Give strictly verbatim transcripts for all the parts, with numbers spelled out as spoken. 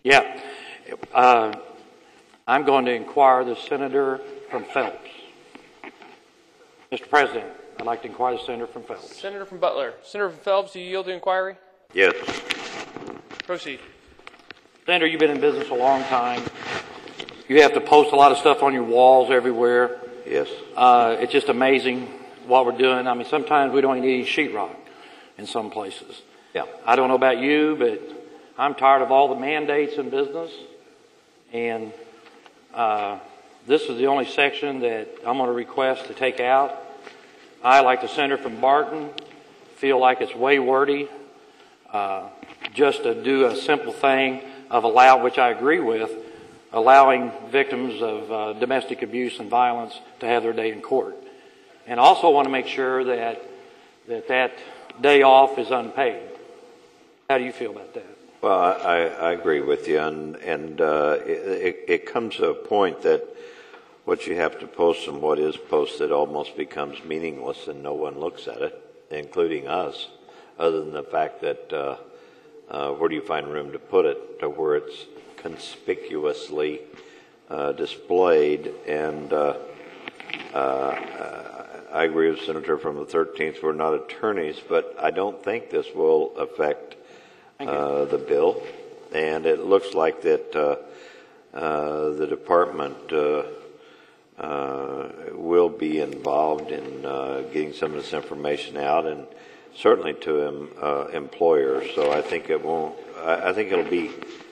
Yeah. Uh, I'm going to inquire the senator from Phelps. Mister President, I'd like to inquire the senator from Phelps. Senator from Butler. Senator from Phelps, do you yield to inquiry? Yes. Proceed. Senator, you've been in business a long time. You have to post a lot of stuff on your walls everywhere. Yes. Uh, it's just amazing what we're doing. I mean, sometimes we don't even need sheetrock in some places. Yeah. I don't know about you, but I'm tired of all the mandates in business. And uh, this is the only section that I'm going to request to take out. I, like the senator from Barton, feel like it's way wordy uh, just to do a simple thing of allow, which I agree with, allowing victims of uh, domestic abuse and violence to have their day in court. And I also want to make sure that that, that day off is unpaid. How do you feel about that? Well, I, I agree with you, and, and uh, it, it comes to a point that what you have to post and what is posted almost becomes meaningless, and no one looks at it, including us, other than the fact that uh, uh, where do you find room to put it to where it's conspicuously uh, displayed. And uh, uh, I agree with Senator from the thirteenth. We're not attorneys, but I don't think this will affect uh, the bill. And it looks like that uh, uh, the department uh, uh, will be involved in uh, getting some of this information out, and certainly to em, uh, employers. So I think it won't. I, I think it'll be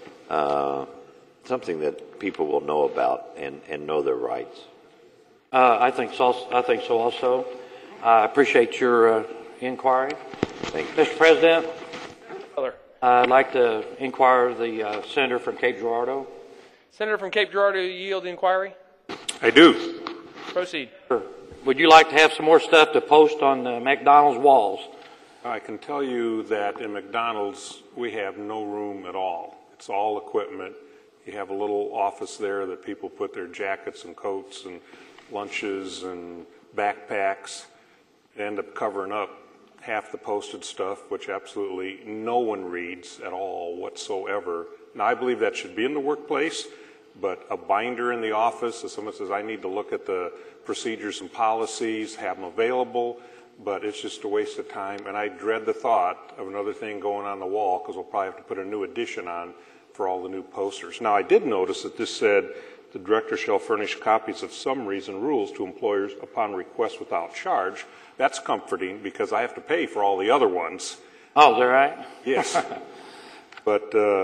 uh, something that people will know about and, and know their rights. Uh, I think so. I think so. Also, I appreciate your uh, inquiry. Thank you, Mister President. Butler. I'd like to inquire the uh, senator from Cape Girardeau. Senator from Cape Girardeau, do you yield to inquiry? I do. Proceed. Would you like to have some more stuff to post on the McDonald's walls? I can tell you that in McDonald's, we have no room at all. It's all equipment. You have a little office there that people put their jackets and coats and lunches and backpacks. They end up covering up half the posted stuff, which absolutely no one reads at all whatsoever. Now, I believe that should be in the workplace, but a binder in the office, if someone says, I need to look at the procedures and policies, have them available, but it's just a waste of time. And I dread the thought of another thing going on the wall, because we'll probably have to put a new addition on for all the new posters. Now, I did notice that this said, the director shall furnish copies of some reason rules to employers upon request without charge. That's comforting, because I have to pay for all the other ones. Oh, is that right? Yes. But uh,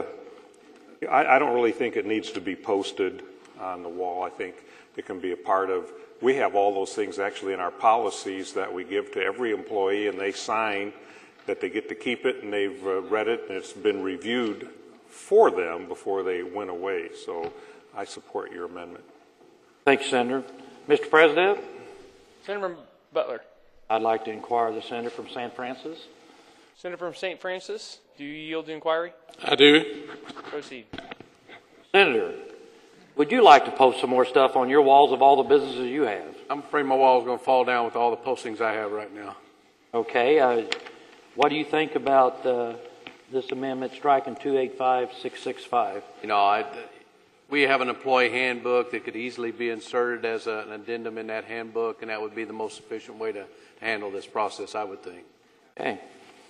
I, I don't really think it needs to be posted on the wall. I think it can be a part of, we have all those things actually in our policies that we give to every employee, and they sign that they get to keep it, and they've uh, read it, and it's been reviewed for them before they went away. So I support your amendment. Thank you, Senator. Mister President? Senator from Butler. I'd like to inquire the senator from Saint Francis. Senator from Saint Francis, do you yield to inquiry? I do. Proceed. Senator, would you like to post some more stuff on your walls of all the businesses you have? I'm afraid my wall's going to fall down with all the postings I have right now. Okay. Uh, what do you think about uh, this amendment striking two eight five six six five? You know, I, we have an employee handbook that could easily be inserted as a, an addendum in that handbook, and that would be the most efficient way to handle this process, I would think. Okay.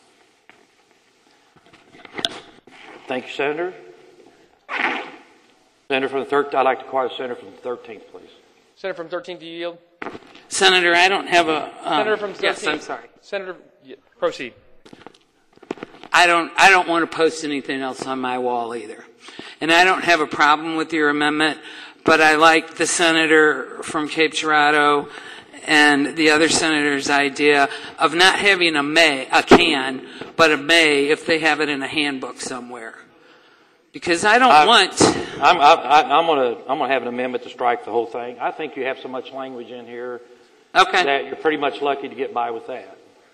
Thank you, Senator. Senator from the thirteenth, I'd like to inquire the senator from the thirteenth, please. Senator from thirteenth, do you yield? Senator, I don't have a... Um, Senator from thirteenth. Yes, I'm sorry. Senator, yeah, proceed. I don't, I don't want to post anything else on my wall either. And I don't have a problem with your amendment, but I like the senator from Cape Girardeau and the other senator's idea of not having a may, a can, but a may if they have it in a handbook somewhere. Because I don't I, want... I'm, I, I'm going to I'm gonna have an amendment to strike the whole thing. I think you have so much language in here okay. that you're pretty much lucky to get by with that.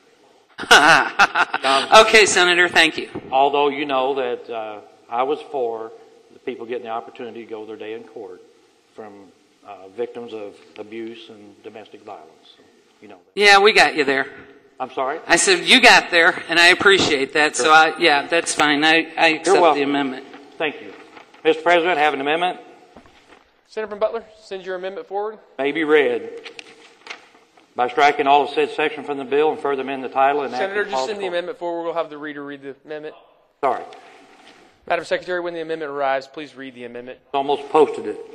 um, okay, Senator, thank you. Although you know that uh, I was for the people getting the opportunity to go their day in court from uh, victims of abuse and domestic violence. So, you know that. Yeah, we got you there. I'm sorry? I said you got there, and I appreciate that. Sure. So, I, yeah, that's fine. I, I accept the amendment. Thank you. Mister President, I have an amendment. Senator from Butler, send your amendment forward. May be read. By striking all of said section from the bill and further amend the title and Senator, acting just send the clause. amendment forward. We'll have the reader read the amendment. Sorry. Madam Secretary, when the amendment arrives, please read the amendment. Almost posted it.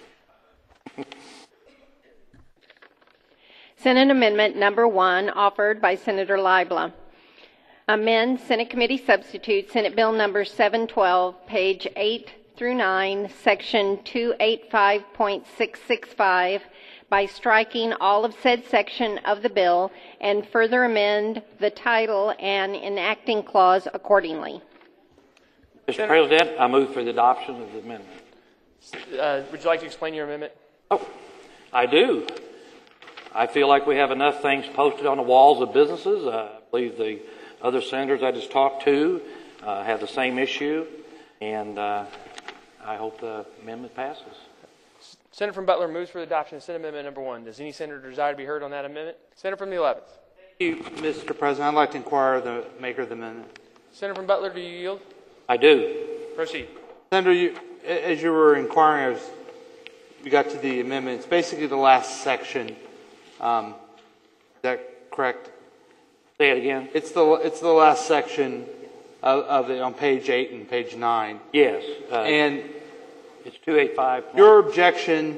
Senate Amendment Number One, offered by Senator Leibler. Amend Senate Committee Substitute Senate Bill Number seven twelve, page eight through nine, Section two eighty-five point six six five, by striking all of said section of the bill and further amend the title and enacting clause accordingly. Mister President, I move for the adoption of the amendment. Uh, would you like to explain your amendment? Oh, I do. I feel like we have enough things posted on the walls of businesses. Uh, I believe the other senators I just talked to uh, have the same issue, and uh, I hope the amendment passes. Senator from Butler moves for the adoption of Senate Amendment Number One. Does any senator desire to be heard on that amendment? Senator from the eleventh. Thank you, Mister President. I'd like to inquire of the maker of the amendment. Senator from Butler, do you yield? I do. Proceed. Senator, you, as you were inquiring, as we got to the amendment, it's basically the last section. Um, is that correct? Say it again. It's the it's the last section of, of the on page eight and page nine. Yes. Uh, And it's two eighty-five. your objection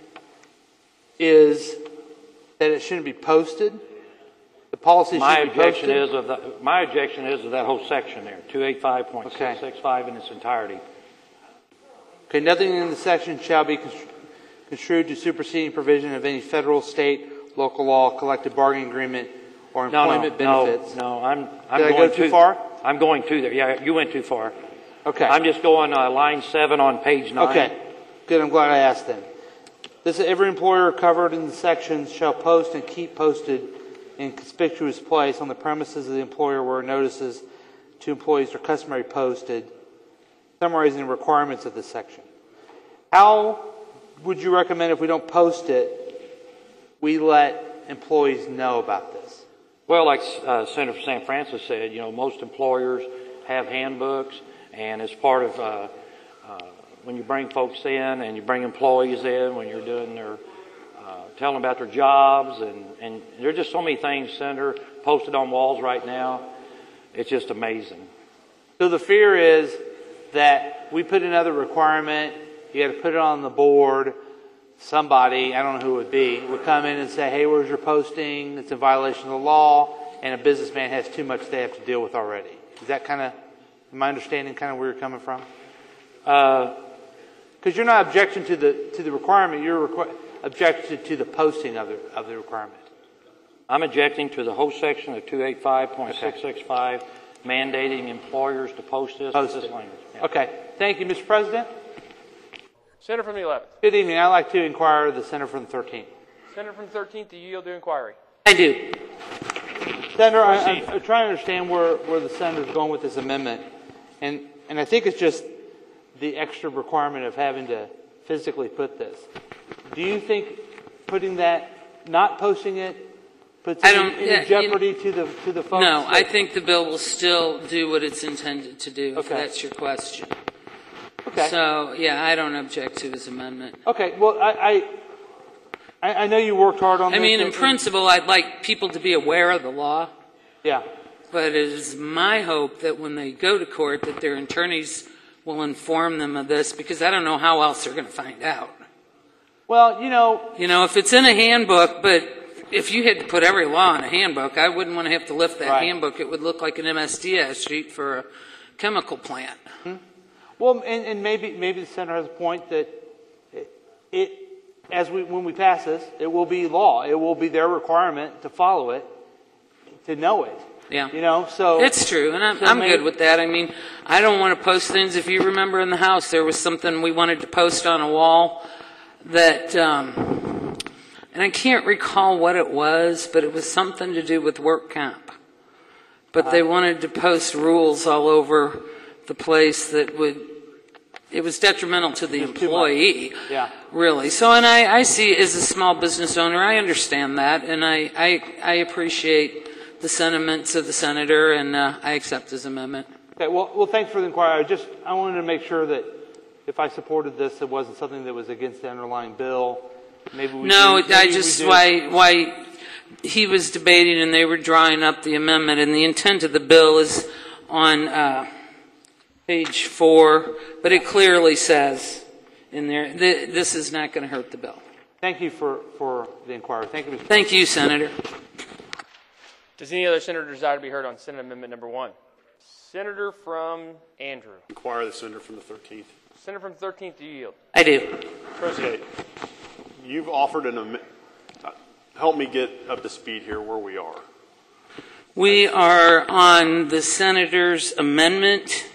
is that it shouldn't be posted. The policy My should be objection posted. is of the, my objection is of that whole section there, two eighty-five point six six five in its entirety. Okay, nothing in the section shall be constru- construed to superseding provision of any federal, state, local law, collective bargaining agreement, or No, employment no, benefits. no, no. I'm. I'm Did I going go too far? I'm going to there. Yeah, you went too far. Okay. I'm just going uh, line seven on page nine. Okay. Good. I'm glad I asked then. This every employer covered in the sections shall post and keep posted in conspicuous place on the premises of the employer where notices to employees are customary posted, summarizing the requirements of this section. How would you recommend if we don't post it, we let employees know about this? Well, like uh, Senator San Francis said, you know, most employers have handbooks, and as part of uh, uh, when you bring folks in and you bring employees in, when you're doing their uh, telling them about their jobs, and, and there are just so many things, Senator, posted on walls right now. It's just amazing. So the fear is that we put another requirement, you got to put it on the board, somebody, I don't know who it would be, would come in and say, hey, where's your posting? It's in violation of the law, and a businessman has too much they have to deal with already. Is that kind of, my understanding, kind of where you're coming from? Uh, Because you're not objecting to the to the requirement, you're requ- objecting to the posting of the of the requirement. I'm objecting to the whole section of two eighty-five point six six five mandating employers to post this Post this it. language. Yeah. Okay. Thank you, Mister President. Senator from the eleventh. Good evening. I'd like to inquire of the Senator from the thirteenth. Senator from the thirteenth, do you yield to inquiry? I do. Senator, I, I'm, I'm trying to understand where, where the Senator's going with this amendment. And, and I think it's just the extra requirement of having to physically put this. Do you think putting that, not posting it, puts I any, don't- any yeah, you- jeopardy to the to the folks? No, I that- think the bill will still do what it's intended to do, if Okay. that's your question. Okay. So, yeah, I don't object to his amendment. Okay. Well, I, I, I know you worked hard on I this. mean, in and- principle, I'd like people to be aware of the law, Yeah. but it is my hope that when they go to court, that their attorneys will inform them of this, because I don't know how else they're going to find out. Well, you know, You know, if it's in a handbook, but if you had to put every law in a handbook, I wouldn't want to have to lift that Right. handbook. It would look like an M S D S sheet for a chemical plant. well, and, and maybe maybe the Senator has a point that it, it as we when we pass this, it will be law. It will be their requirement to follow it, to know it. Yeah. You know, so It's true, and I'm, so I'm maybe- good with that. I mean, I don't want to post things. If you remember in the house, there was something we wanted to post on a wall that, um, and I can't recall what it was, but it was something to do with work comp. But they wanted to post rules all over the place that would, it was detrimental to the Just too much. employee. Yeah. Really. So, and I, I see as a small business owner, I understand that, and I, I, I appreciate the sentiments of the senator, and uh, I accept his amendment. Okay, well, well, thanks for the inquiry. I just I wanted to make sure that if I supported this, it wasn't something that was against the underlying bill. Maybe we No, do, I maybe just, we do. why, why he was debating and they were drawing up the amendment, and the intent of the bill is on uh, page four, but it clearly says in there, th- this is not going to hurt the bill. Thank you for, for the inquiry. Thank you, Mister Thank you, Senator. Does any other senator desire to be heard on Senate Amendment number one? Senator from Andrew. Inquire the senator from the thirteenth. Senator from the thirteenth, do you yield? I do. Proceed. You've offered an am- uh, help me get up to speed here where we are. We are on the senator's amendment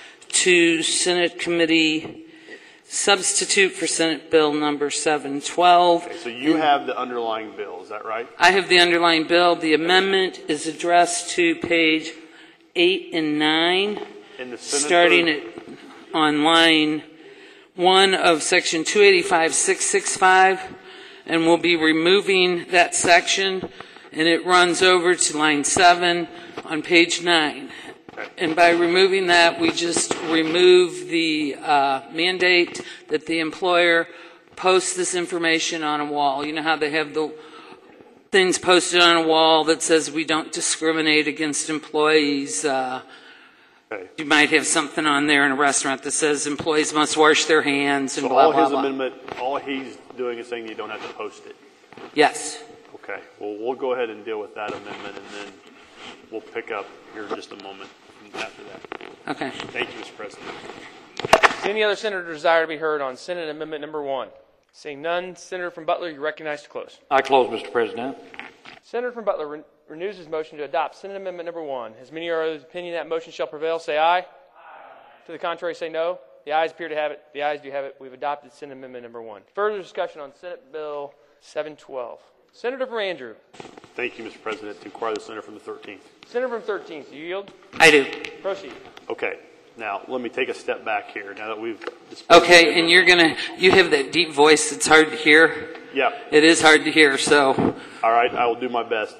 to Senate Committee substitute for Senate Bill number seven twelve. Okay, so you have the underlying bill, is that right? I have the underlying bill. The amendment is addressed to page eight and nine, And the senator, starting at on line one of section two eighty-five six sixty-five, and we'll be removing that section, and it runs over to line seven on page nine. And by removing that, we just remove the uh, mandate that the employer posts this information on a wall. You know how they have the things posted on a wall that says we don't discriminate against employees. Uh, Okay. You might have something on there in a restaurant that says employees must wash their hands and So blah, all blah, his blah. amendment, all he's doing is saying you don't have to post it. Yes. Okay, well, we'll go ahead and deal with that amendment, and then we'll pick up here in just a moment after that. Okay. Thank you, Mister President. Does any other senator desire to be heard on Senate Amendment number one? Seeing none, Senator from Butler, you're recognized to close. I close, Mister President. Senator from Butler re- renews his motion to adopt Senate Amendment number one. As many are of the opinion that motion shall prevail, say aye. Aye. To the contrary, say no. The ayes appear to have it. The ayes do have it. We've adopted Senate Amendment number one. Further discussion on Senate Bill seven twelve. Senator from Andrew. Thank you, Mister President. To inquire the senator from the thirteenth. Senator from thirteenth, do you yield? I do. Proceed. Okay, now let me take a step back here. Now that we've discussed Okay, and you're going to, you have that deep voice that's hard to hear. yeah, It is hard to hear, so. all right, I will do my best.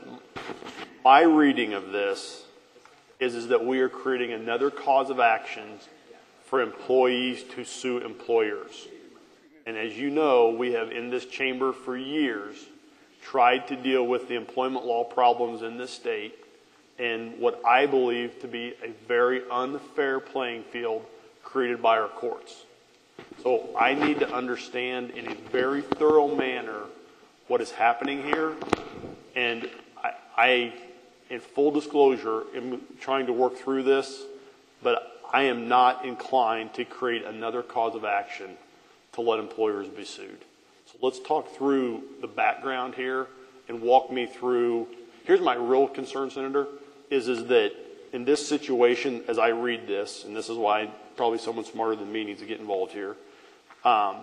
My reading of this is, is that we are creating another cause of action for employees to sue employers. And as you know, we have in this chamber for years tried to deal with the employment law problems in this state and what I believe to be a very unfair playing field created by our courts. So I need to understand in a very thorough manner what is happening here. And I, I in full disclosure, am trying to work through this, but I am not inclined to create another cause of action to let employers be sued. So let's talk through the background here and walk me through. Here's my real concern, Senator, is, is that in this situation, as I read this, and this is why probably someone smarter than me needs to get involved here, um,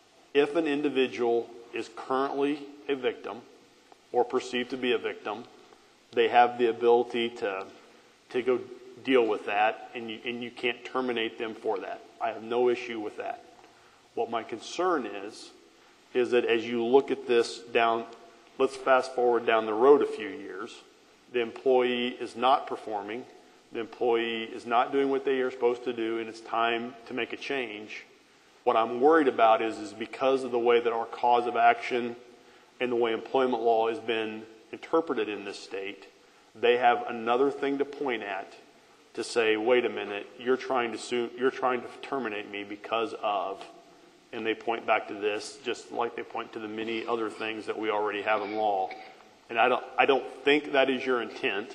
if an individual is currently a victim or perceived to be a victim, they have the ability to to go deal with that, and you, and you can't terminate them for that. I have no issue with that. What my concern is, is that as you look at this down, let's fast forward down the road a few years, the employee is not performing, the employee is not doing what they are supposed to do, and it's time to make a change. What I'm worried about is, is because of the way that our cause of action and the way employment law has been interpreted in this state, they have another thing to point at to say, wait a minute, you're trying to sue, you're trying to terminate me because of, and they point back to this, just like they point to the many other things that we already have in law. And I don't, I don't think that is your intent.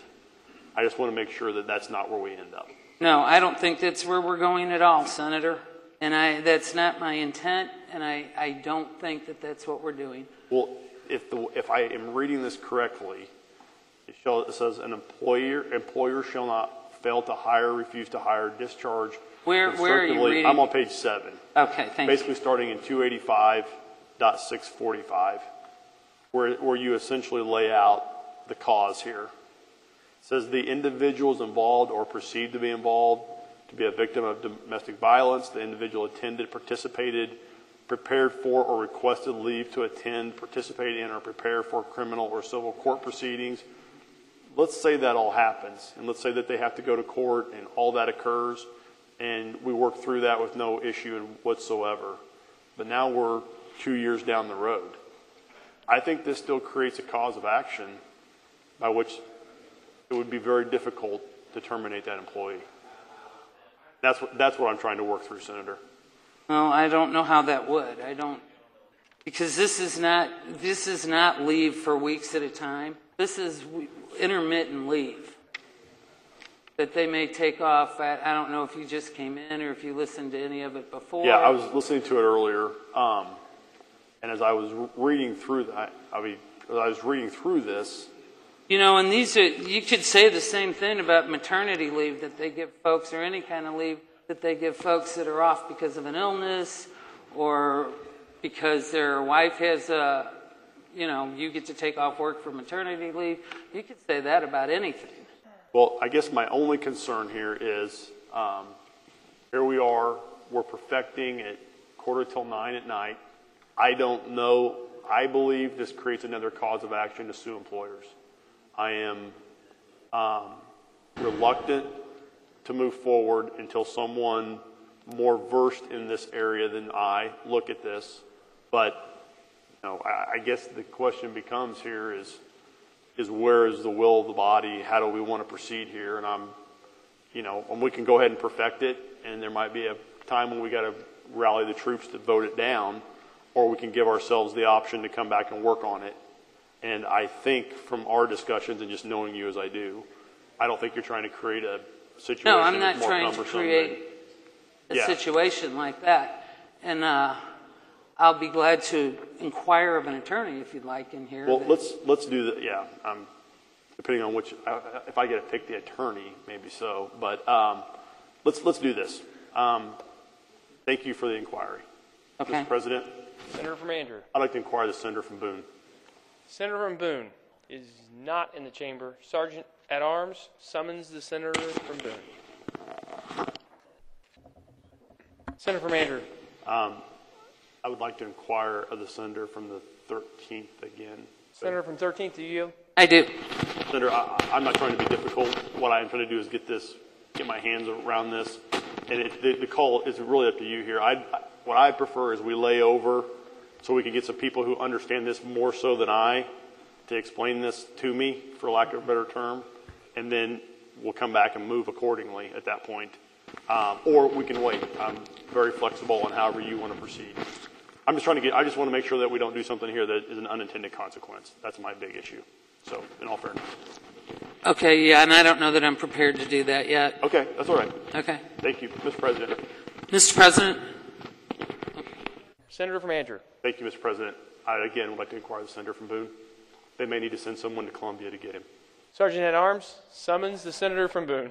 I just want to make sure that that's not where we end up. No, I don't think that's where we're going at all, Senator. And I, that's not my intent, and I, I don't think that that's what we're doing. Well, if the, if I am reading this correctly, it, shall, it says an employer employer shall not fail to hire, refuse to hire, discharge. Where where are you reading? I'm on page seven. Okay, thank Basically you. starting in two eighty-five point six forty-five, where where you essentially lay out the cause here. It says the individuals involved or perceived to be involved to be a victim of domestic violence. The individual attended, participated, prepared for or requested leave to attend, participate in, or prepare for criminal or civil court proceedings. Let's say that all happens, and let's say that they have to go to court and all that occurs, and we worked through that with no issue whatsoever. But now we're two years down the road. I think this still creates a cause of action by which it would be very difficult to terminate that employee. That's what, that's what I'm trying to work through, Senator. Well, I don't know how that would. I don't, because this is not, this is not leave for weeks at a time. This is intermittent leave that they may take off at, I don't know if you just came in or if you listened to any of it before. Yeah, I was listening to it earlier, um, and as I was reading through that, I mean, as I was reading through this. You know, and these are, you could say the same thing about maternity leave that they give folks, or any kind of leave that they give folks that are off because of an illness or because their wife has a, you know, you get to take off work for maternity leave. You could say that about anything. Well, I guess my only concern here is, um, here we are, we're perfecting at quarter till nine at night. I don't know, I believe this creates another cause of action to sue employers. I am um, reluctant to move forward until someone more versed in this area than I look at this. But, you know, I, I guess the question becomes here is, is where is the will of the body? How do we want to proceed here? And I'm, you know, and we can go ahead and perfect it, and there might be a time when we got to rally the troops to vote it down, or we can give ourselves the option to come back and work on it. And I think from our discussions and just knowing you as I do, I don't think you're trying to create a situation No, I'm not that's more trying to cumbersome create than, a yeah. situation like that. And uh, I'll be glad to inquire of an attorney if you'd like in here. Well, that- let's let's do that. Yeah, um, depending on which, uh, if I get to pick the attorney, maybe so. But um, let's let's do this. Um, thank you for the inquiry, Okay. Mister President. Senator from Andrew. I'd like to inquire the senator from Boone. Senator from Boone is not in the chamber. Sergeant at Arms summons the senator from Boone. Senator from Andrew. Um, I would like to inquire of the senator from the thirteenth again. Senator from thirteenth, do you yield? I do. Senator, I, I'm not trying to be difficult. What I'm trying to do is get this, get my hands around this, and it, the, the call is really up to you here. I, what I prefer is we lay over, so we can get some people who understand this more so than I to explain this to me, for lack of a better term, and then we'll come back and move accordingly at that point. Um, or we can wait. I'm very flexible on however you want to proceed. I'm just trying to get, I just want to make sure that we don't do something here that is an unintended consequence. That's my big issue. So, in all fairness. Okay, yeah, and I don't know that I'm prepared to do that yet. Okay, that's all right. Okay. Thank you, Mister President. Mister President? Senator from Andrew. Thank you, Mister President. I, again, would like to inquire the senator from Boone. They may need to send someone to Columbia to get him. Sergeant at Arms summons the senator from Boone.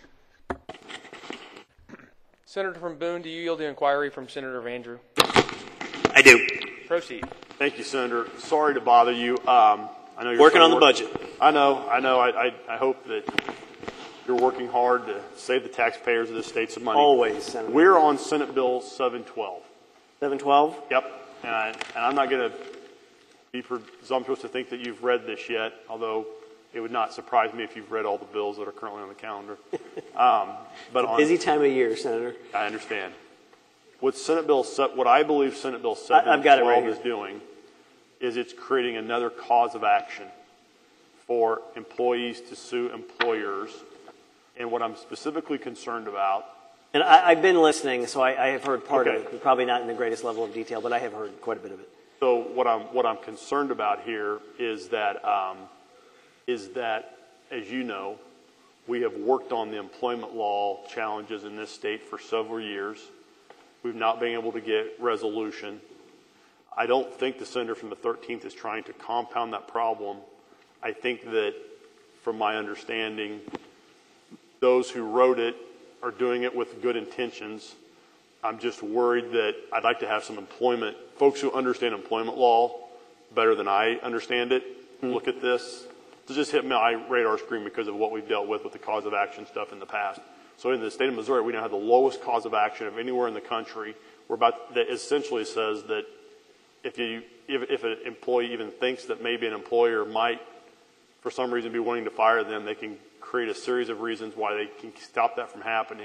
Senator from Boone, do you yield the inquiry from Senator Andrew? I do. Proceed. Thank you, Senator. Sorry to bother you. Um, I know you're Working on the work- budget. I know. I know. I, I, I hope that you're working hard to save the taxpayers of this state some money. Always, Senator. We're on Senate Bill seven twelve. seven twelve? Yep. And, I, and I'm not going to be presumptuous to think that you've read this yet, although it would not surprise me if you've read all the bills that are currently on the calendar. Um, but on, Busy time of year, Senator. I understand. What Senate Bill, se- what I believe Senate Bill seven I've got it right twelve is doing is it's creating another cause of action for employees to sue employers. And what I'm specifically concerned about. And I, I've been listening, so I, I have heard part Okay. of it. Probably not in the greatest level of detail, but I have heard quite a bit of it. So what I'm what I'm concerned about here is that um, is that, as you know, we have worked on the employment law challenges in this state for several years. We've not been able to get resolution. I don't think the senator from the thirteenth is trying to compound that problem. I think that, from my understanding, those who wrote it are doing it with good intentions. I'm just worried that I'd like to have some employment, folks who understand employment law better than I understand it, mm-hmm. look at this. This just hit my radar screen because of what we've dealt with with the cause of action stuff in the past. So in the state of Missouri, we now have the lowest cause of action of anywhere in the country. We're about, that essentially says that if you, if, if an employee even thinks that maybe an employer might, for some reason, be wanting to fire them, they can create a series of reasons why they can stop that from happening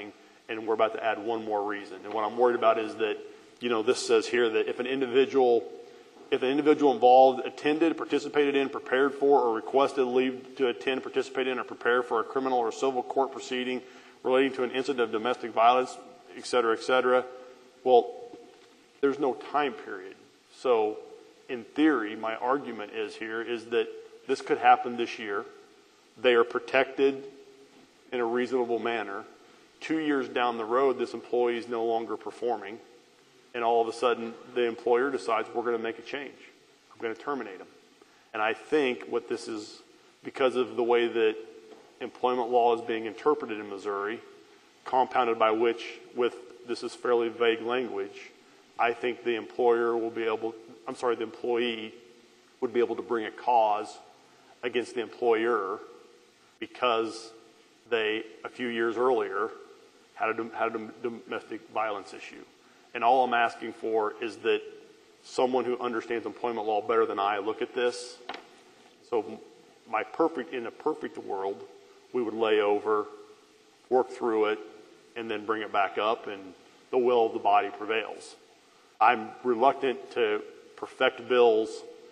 and we're about to add one more reason. And what I'm worried about is that, you know, this says here that if an individual, if an individual involved attended, participated in, prepared for, or requested leave to attend, participate in, or prepare for a criminal or civil court proceeding relating to an incident of domestic violence, et cetera, et cetera, well, there's no time period. So in theory, my argument is here is that this could happen this year. They are protected in a reasonable manner. Two years down the road, this employee is no longer performing, and all of a sudden the employer decides we're going to make a change. I'm going to terminate him. And I think what this is, because of the way that employment law is being interpreted in Missouri, compounded by which, with this is fairly vague language, I think the employer will be able, I'm sorry, the employee would be able to bring a cause against the employer because they, a few years earlier, had a, had a domestic violence issue. And all I'm asking for is that someone who understands employment law better than I look at this. So my perfect, in a perfect world, we would lay over, work through it, and then bring it back up, and the will of the body prevails. I'm reluctant to perfect bills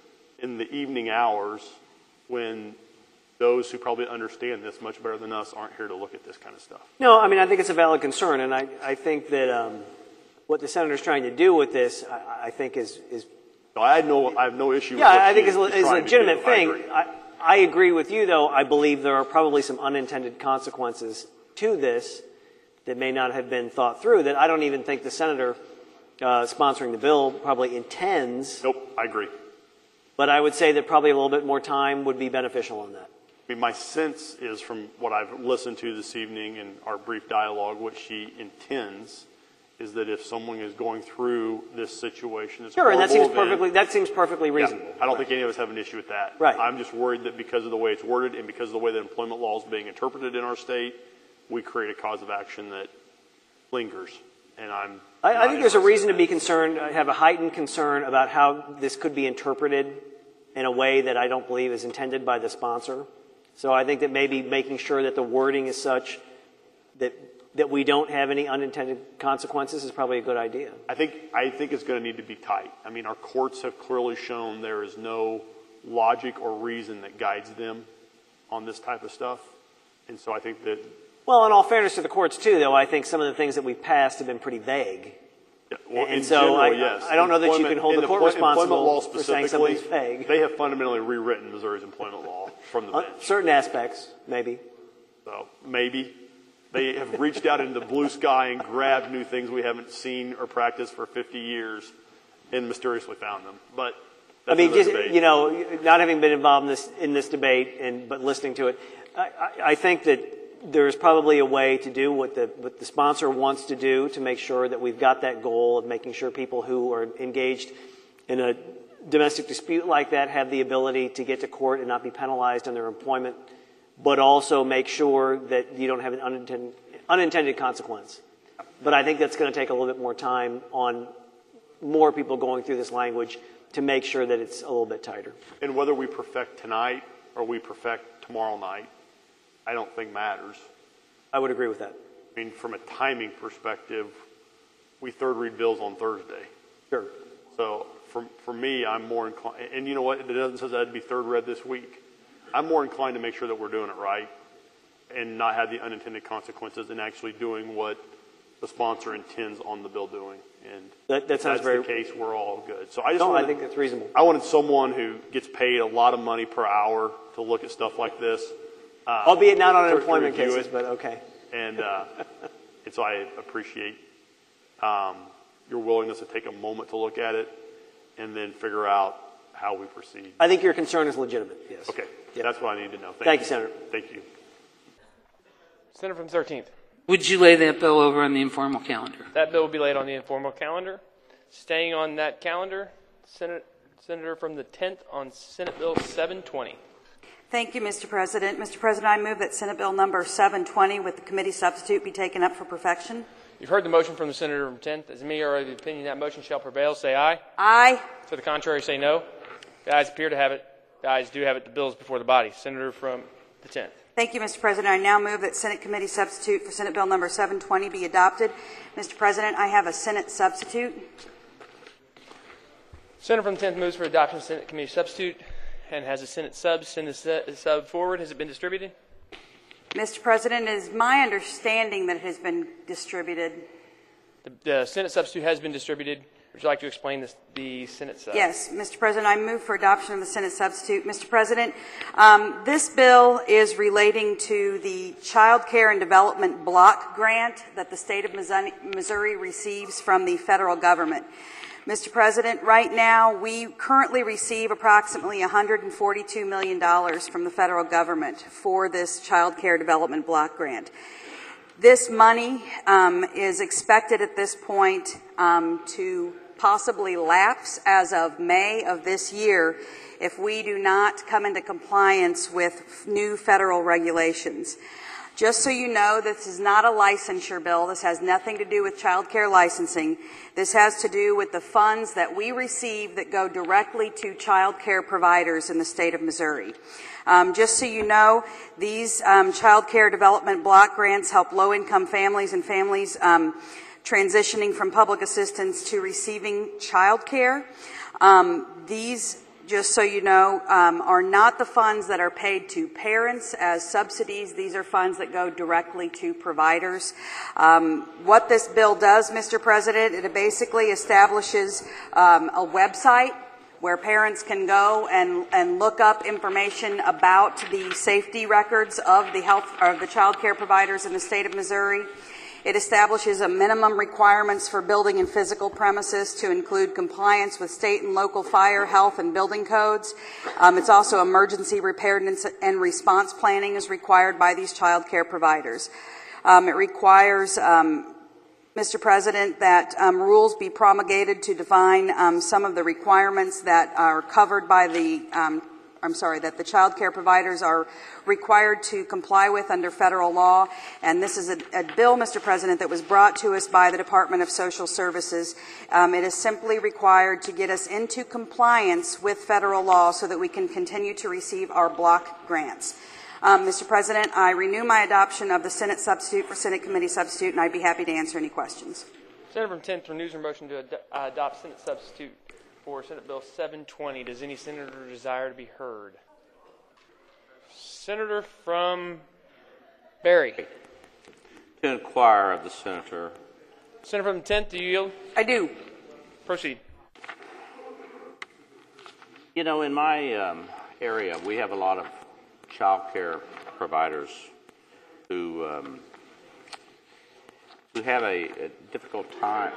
in the evening hours when those who probably understand this much better than us aren't here to look at this kind of stuff. No, I mean, I think it's a valid concern, and I, I think that um, what the senator's trying to do with this, I, I think is... is no, I, had no, I have no issue yeah, with what I think is, it's is a legitimate thing. I agree. I, I agree with you, though. I believe there are probably some unintended consequences to this that may not have been thought through, that I don't even think the senator uh, sponsoring the bill probably intends. Nope, I agree. But I would say that probably a little bit more time would be beneficial on that. I mean, my sense is from what I've listened to this evening in our brief dialogue, what she intends is that if someone is going through this situation, it's sure, and that seems event, perfectly that seems perfectly reasonable. Yeah, I don't think any of us have an issue with that. Right. I'm just worried that because of the way it's worded and because of the way that employment law is being interpreted in our state, we create a cause of action that lingers. And I'm. I, I think there's a reason to be concerned. I have a heightened concern about how this could be interpreted in a way that I don't believe is intended by the sponsor. So I think that maybe making sure that the wording is such that that we don't have any unintended consequences is probably a good idea. I think I think it's going to need to be tight. I mean, our courts have clearly shown there is no logic or reason that guides them on this type of stuff. And so I think that... Well, in all fairness to the courts, too, though, I think some of the things that we've passed have been pretty vague. Yeah, well, and in so general, I, yes. I don't know that you can hold the court responsible for saying something's vague. They have fundamentally rewritten Missouri's employment law from the bench. Uh, certain aspects, maybe. So, maybe. They have reached out into the blue sky and grabbed new things we haven't seen or practiced for fifty years and mysteriously found them. But that's I mean, just, debate. you know, not having been involved in this, in this debate and but listening to it, I, I, I think that there's probably a way to do what the, what the sponsor wants to do to make sure that we've got that goal of making sure people who are engaged in a domestic dispute like that have the ability to get to court and not be penalized on their employment, but also make sure that you don't have an unintended, unintended consequence. But I think that's going to take a little bit more time on more people going through this language to make sure that it's a little bit tighter. And whether we perfect tonight or we perfect tomorrow night, I don't think matters. I would agree with that. I mean, from a timing perspective, we third read bills on Thursday. Sure. So for, for me, I'm more inclined, and you know what, it doesn't say that to be third read this week. I'm more inclined to make sure that we're doing it right and not have the unintended consequences and actually doing what the sponsor intends on the bill doing. And that, that if sounds that's very, the case, we're all good. So I just no, wanted, I think that's reasonable. I wanted someone who gets paid a lot of money per hour to look at stuff like this. Uh, Albeit not on to- to employment review cases, it. but okay. And, uh, and so I appreciate um, your willingness to take a moment to look at it and then figure out how we proceed. I think your concern is legitimate, yes. Okay, Yep. that's what I need to know. Thank, Thank you, Senator. Thank you. Senator from thirteenth. Would you lay that bill over on the informal calendar? That bill will be laid on the informal calendar. Staying on that calendar, Senate, Senator from the tenth on Senate Bill seven twenty. Thank you, Mister President. Mister President, I move that Senate Bill number seven twenty with the committee substitute be taken up for perfection. You've heard the motion from the Senator from tenth. As many are of the opinion that motion shall prevail, say aye. Aye. To the contrary, say no. The ayes appear to have it. The ayes do have it. The bill is before the body. Senator from the tenth. Thank you, Mister President. I now move that Senate Committee Substitute for Senate Bill Number seven twenty be adopted. Mister President, I have a Senate substitute. Senator from the tenth moves for adoption of Senate Committee Substitute and has a Senate sub send the sub forward. Has it been distributed? Mister President, it is my understanding that it has been distributed. The, the Senate substitute has been distributed. Would you like to explain this, the Senate sub? Yes, Mister President, I move for adoption of the Senate substitute. Mister President, um, this bill is relating to the Child Care and Development Block Grant that the state of Missouri receives from the federal government. Mister President, right now we currently receive approximately one hundred forty-two million dollars from the federal government for this Child Care Development Block Grant. This money um, is expected at this point um, to possibly lapse as of May of this year if we do not come into compliance with new federal regulations. Just so you know, this is not a licensure bill. This has nothing to do with child care licensing. This has to do with the funds that we receive that go directly to child care providers in the state of Missouri. Um, just so you know, these um, child care development block grants help low-income families and families um, transitioning from public assistance to receiving child care. Um, these, just so you know, um, are not the funds that are paid to parents as subsidies. These are funds that go directly to providers. Um, what this bill does, Mister President, it basically establishes um, a website where parents can go and, and look up information about the safety records of the health of the child care providers in the state of Missouri. It establishes a minimum requirements for building and physical premises to include compliance with state and local fire, health, and building codes. Um, it's also emergency preparedness and response planning is required by these child care providers. Um, it requires, um, Mister President, that um, rules be promulgated to define um, some of the requirements that are covered by the um, I'm sorry, that the child care providers are required to comply with under federal law. And this is a, a bill, Mister President, that was brought to us by the Department of Social Services. Um, it is simply required to get us into compliance with federal law so that we can continue to receive our block grants. Um, Mister President, I renew my adoption of the Senate substitute for Senate Committee substitute, and I'd be happy to answer any questions. Senator from tenth renews her motion to ad- uh, adopt Senate substitute for Senate Bill seven twenty. Does any senator desire to be heard? Senator from Barry. To inquire of the senator. Senator from the tenth, do you yield? I do. Proceed. You know, in my um, area, we have a lot of child care providers who um, who have a, a difficult time.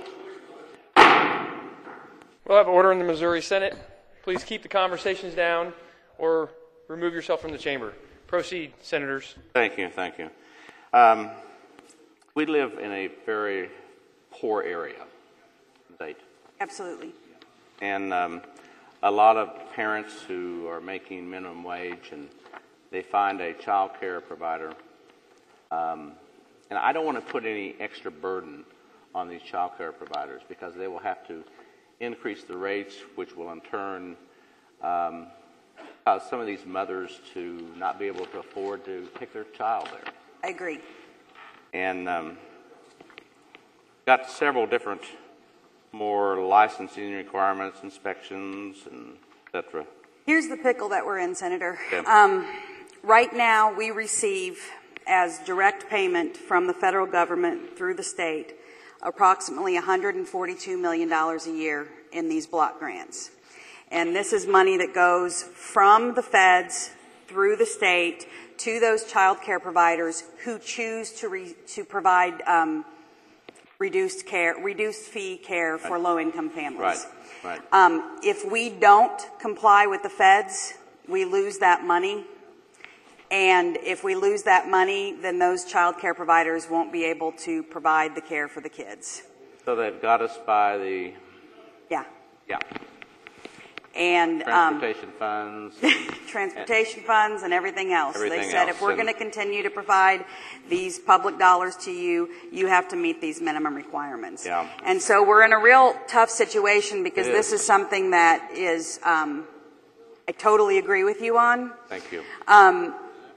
We'll have order in the Missouri Senate. Please keep the conversations down or remove yourself from the chamber. Proceed, senators. Thank you, thank you. Um, we live in a very poor area, state. Absolutely. And um, a lot of parents who are making minimum wage and they find a child care provider. Um, and I don't want to put any extra burden on these child care providers because they will have to increase the rates, which will in turn um, cause some of these mothers to not be able to afford to take their child there. I agree. And um, got several different more licensing requirements, inspections, and et cetera. Here's the pickle that we're in, Senator. Okay. Um, right now, we receive as direct payment from the federal government through the state approximately one hundred forty-two million dollars a year in these block grants. And this is money that goes from the feds through the state to those child care providers who choose to re, to provide um, reduced care, reduced fee care for right. low-income families. Right, right. Um, if we don't comply with the feds, we lose that money. And if we lose that money, then those child care providers won't be able to provide the care for the kids. So they've got us by the Yeah. yeah And um, transportation funds, transportation funds, and everything else. Everything they said else. if we're And- going to continue to provide these public dollars to you, you have to meet these minimum requirements. Yeah. And so we're in a real tough situation because It this is. is something that is um, I totally agree with you on. Thank you. Um,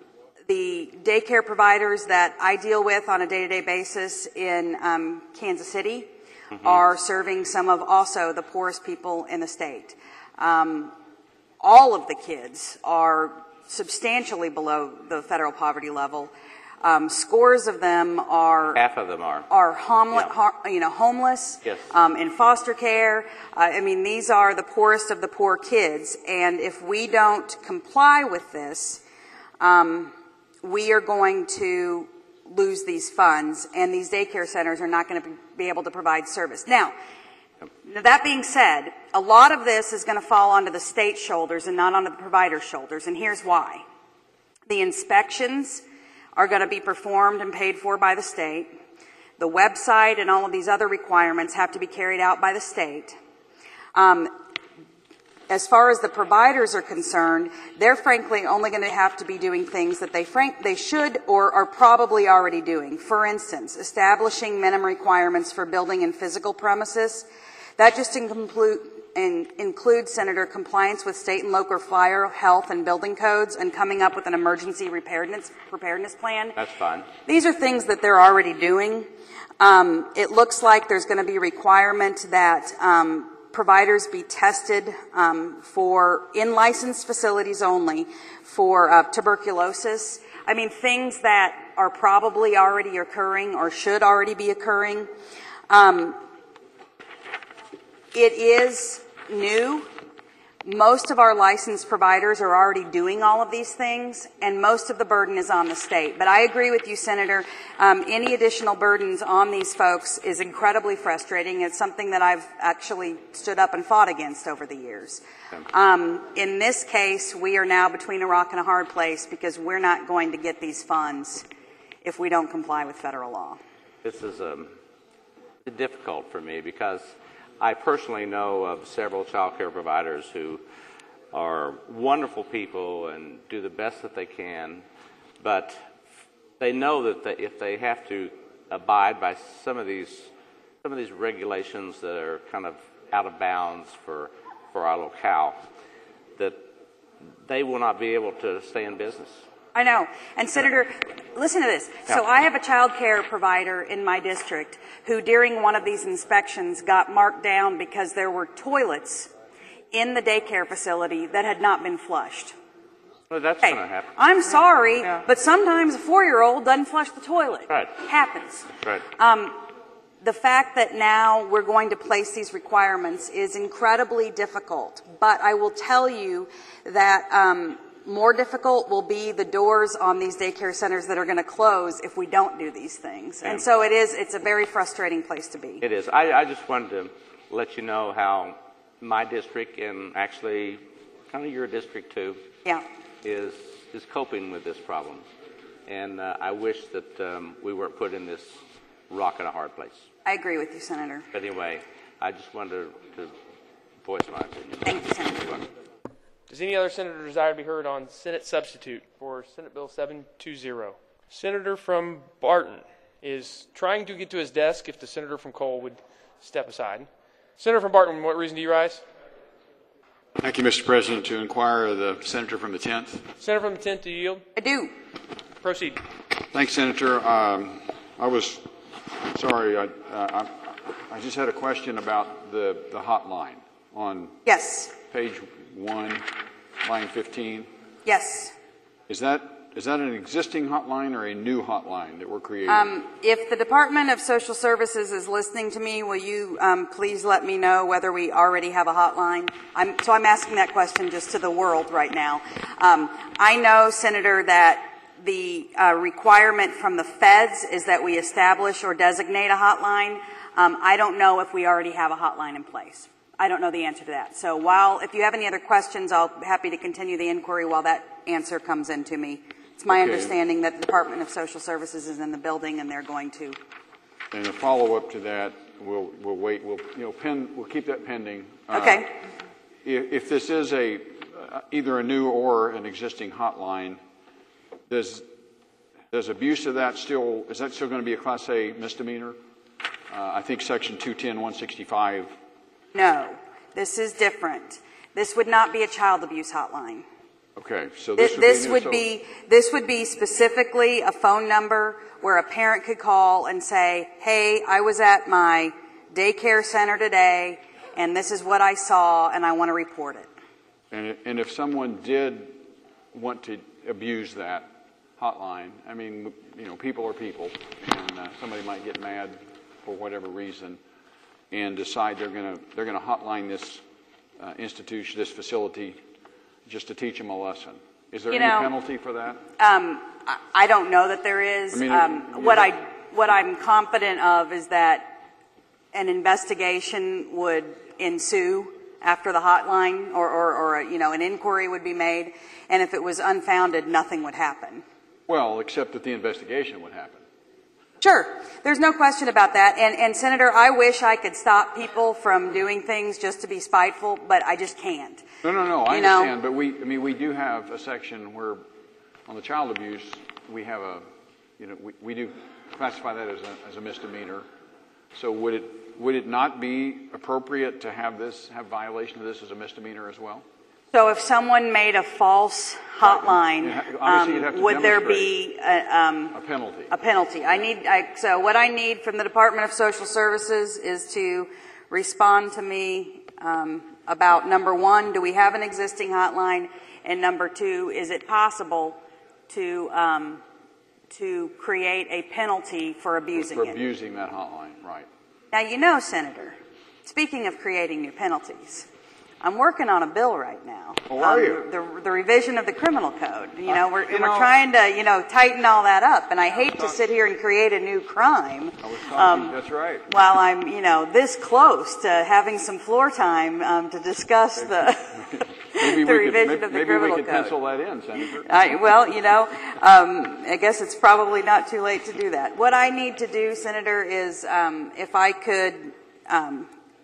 the daycare providers that I deal with on a day-to-day basis in um, Kansas City mm-hmm. are serving some of also the poorest people in the state. Um, all of the kids are substantially below the federal poverty level. Um, scores of them are half of them are are homeless, yeah. ho- you know, homeless, yes. um, in foster care. Uh, I mean, these are the poorest of the poor kids, and if we don't comply with this, um, we are going to lose these funds, and these daycare centers are not going to be able to provide service. Now, that being said, a lot of this is going to fall onto the state's shoulders and not onto the provider's shoulders, and here's why. The inspections are going to be performed and paid for by the state. The website and all of these other requirements have to be carried out by the state. Um, as far as the providers are concerned, they're frankly only going to have to be doing things that they frank they should or are probably already doing. For instance, establishing minimum requirements for building and physical premises. That just include, in, includes, Senator, compliance with state and local fire, health, and building codes, and coming up with an emergency preparedness, preparedness plan. That's fine. These are things that they're already doing. Um, it looks like there's going to be a requirement that um, providers be tested um, for, in licensed facilities only, for uh, tuberculosis. I mean, things that are probably already occurring or should already be occurring. Um, It is new. Most of our licensed providers are already doing all of these things, and most of the burden is on the state. But I agree with you, Senator. Um, any additional burdens on these folks is incredibly frustrating. It's something that I've actually stood up and fought against over the years. Um, in this case, we are now between a rock and a hard place because we're not going to get these funds if we don't comply with federal law. This is um, difficult for me because I personally know of several child care providers who are wonderful people and do the best that they can, but they know that they, if they have to abide by some of these some of these regulations that are kind of out of bounds for for our locale, that they will not be able to stay in business. I know. And Senator, listen to this. So I have a child care provider in my district who during one of these inspections got marked down because there were toilets in the daycare facility that had not been flushed. Well, that's hey, going to happen. I'm sorry, yeah. but sometimes a four-year-old doesn't flush the toilet. Right. Happens. Right. Um, the fact that now we're going to place these requirements is incredibly difficult, but I will tell you that um, more difficult will be the doors on these daycare centers that are going to close if we don't do these things. And so it is, it's a very frustrating place to be. It is. I, I just wanted to let you know how my district, and actually kind of your district too, yeah. is is coping with this problem. And uh, I wish that um, we weren't put in this rock and a hard place. I agree with you, Senator. But anyway, I just wanted to, to voice my opinion. Thank you, Senator. Does any other senator desire to be heard on Senate substitute for Senate Bill seven twenty? Senator from Barton is trying to get to his desk if the senator from Cole would step aside. Senator from Barton, what reason do you rise? Thank you, Mister President. To inquire of the senator from the tenth. Senator from the tenth, do you yield? I do. Proceed. Thanks, Senator. Um, I was sorry. I, uh, I, I just had a question about the, the hotline on yes. page one, line fifteen. Yes. Is that is that an existing hotline or a new hotline that we're creating? Um, if the Department of Social Services is listening to me, will you um, please let me know whether we already have a hotline? I'm, so I'm asking that question just to the world right now. Um, I know, Senator, that the uh, requirement from the feds is that we establish or designate a hotline. Um, I don't know if we already have a hotline in place. I don't know the answer to that. So while, if you have any other questions, I'll be happy to continue the inquiry while that answer comes into me. It's my okay. understanding that the Department of Social Services is in the building and they're going to. And a follow-up to that, we'll we'll wait. We'll you know pen. We'll keep that pending. Okay. Uh, if, if this is a uh, either a new or an existing hotline, does does abuse of that still is that still going to be a Class A misdemeanor? Uh, I think Section two ten one sixty-five. No, this is different. This would not be a child abuse hotline. Okay, so This, this, this would, would be, be this would be specifically a phone number where a parent could call and say, "Hey, I was at my daycare center today, and this is what I saw, and I want to report it." and, and if someone did want to abuse that hotline, I mean, you know, people are people, and uh, somebody might get mad for whatever reason and decide they're going to they're going to hotline this uh, institution, this facility, just to teach them a lesson. Is there You any know, penalty for that? Um, I, I don't know that there is. I mean, um, you what have- I what I'm confident of is that an investigation would ensue after the hotline, or, or, or you know, an inquiry would be made, and if it was unfounded, nothing would happen. Well, except that the investigation would happen. Sure. There's no question about that. And, and Senator, I wish I could stop people from doing things just to be spiteful, but I just can't. No, no, no. I You know? understand, but we, I mean, we do have a section where, on the child abuse, we have a, you know, we, we do classify that as a, as a misdemeanor. So would it would it not be appropriate to have this have violation of this as a misdemeanor as well? So if someone made a false hotline, Yeah, obviously you'd have to um, would there demonstrate be a, um, a penalty? a penalty? I need. I, so what I need from the Department of Social Services is to respond to me um, about number one: do we have an existing hotline? And number two: is it possible to um, to create a penalty for abusing For it? abusing that hotline, right? Now, you know, Senator, speaking of creating new penalties, I'm working on a bill right now. Oh, are um, you? The, the revision of the criminal code. You know, we're, you we're know- trying to, you know, tighten all that up. And I hate to sit here and create a new crime. I was talking, um, that's right. While I'm, you know, this close to having some floor time um, to discuss the, Maybe the we could, revision maybe, of the maybe criminal we could code. pencil that in, Senator. I, well, you know, um, I guess it's probably not too late to do that. What I need to do, Senator, is um, if I could um,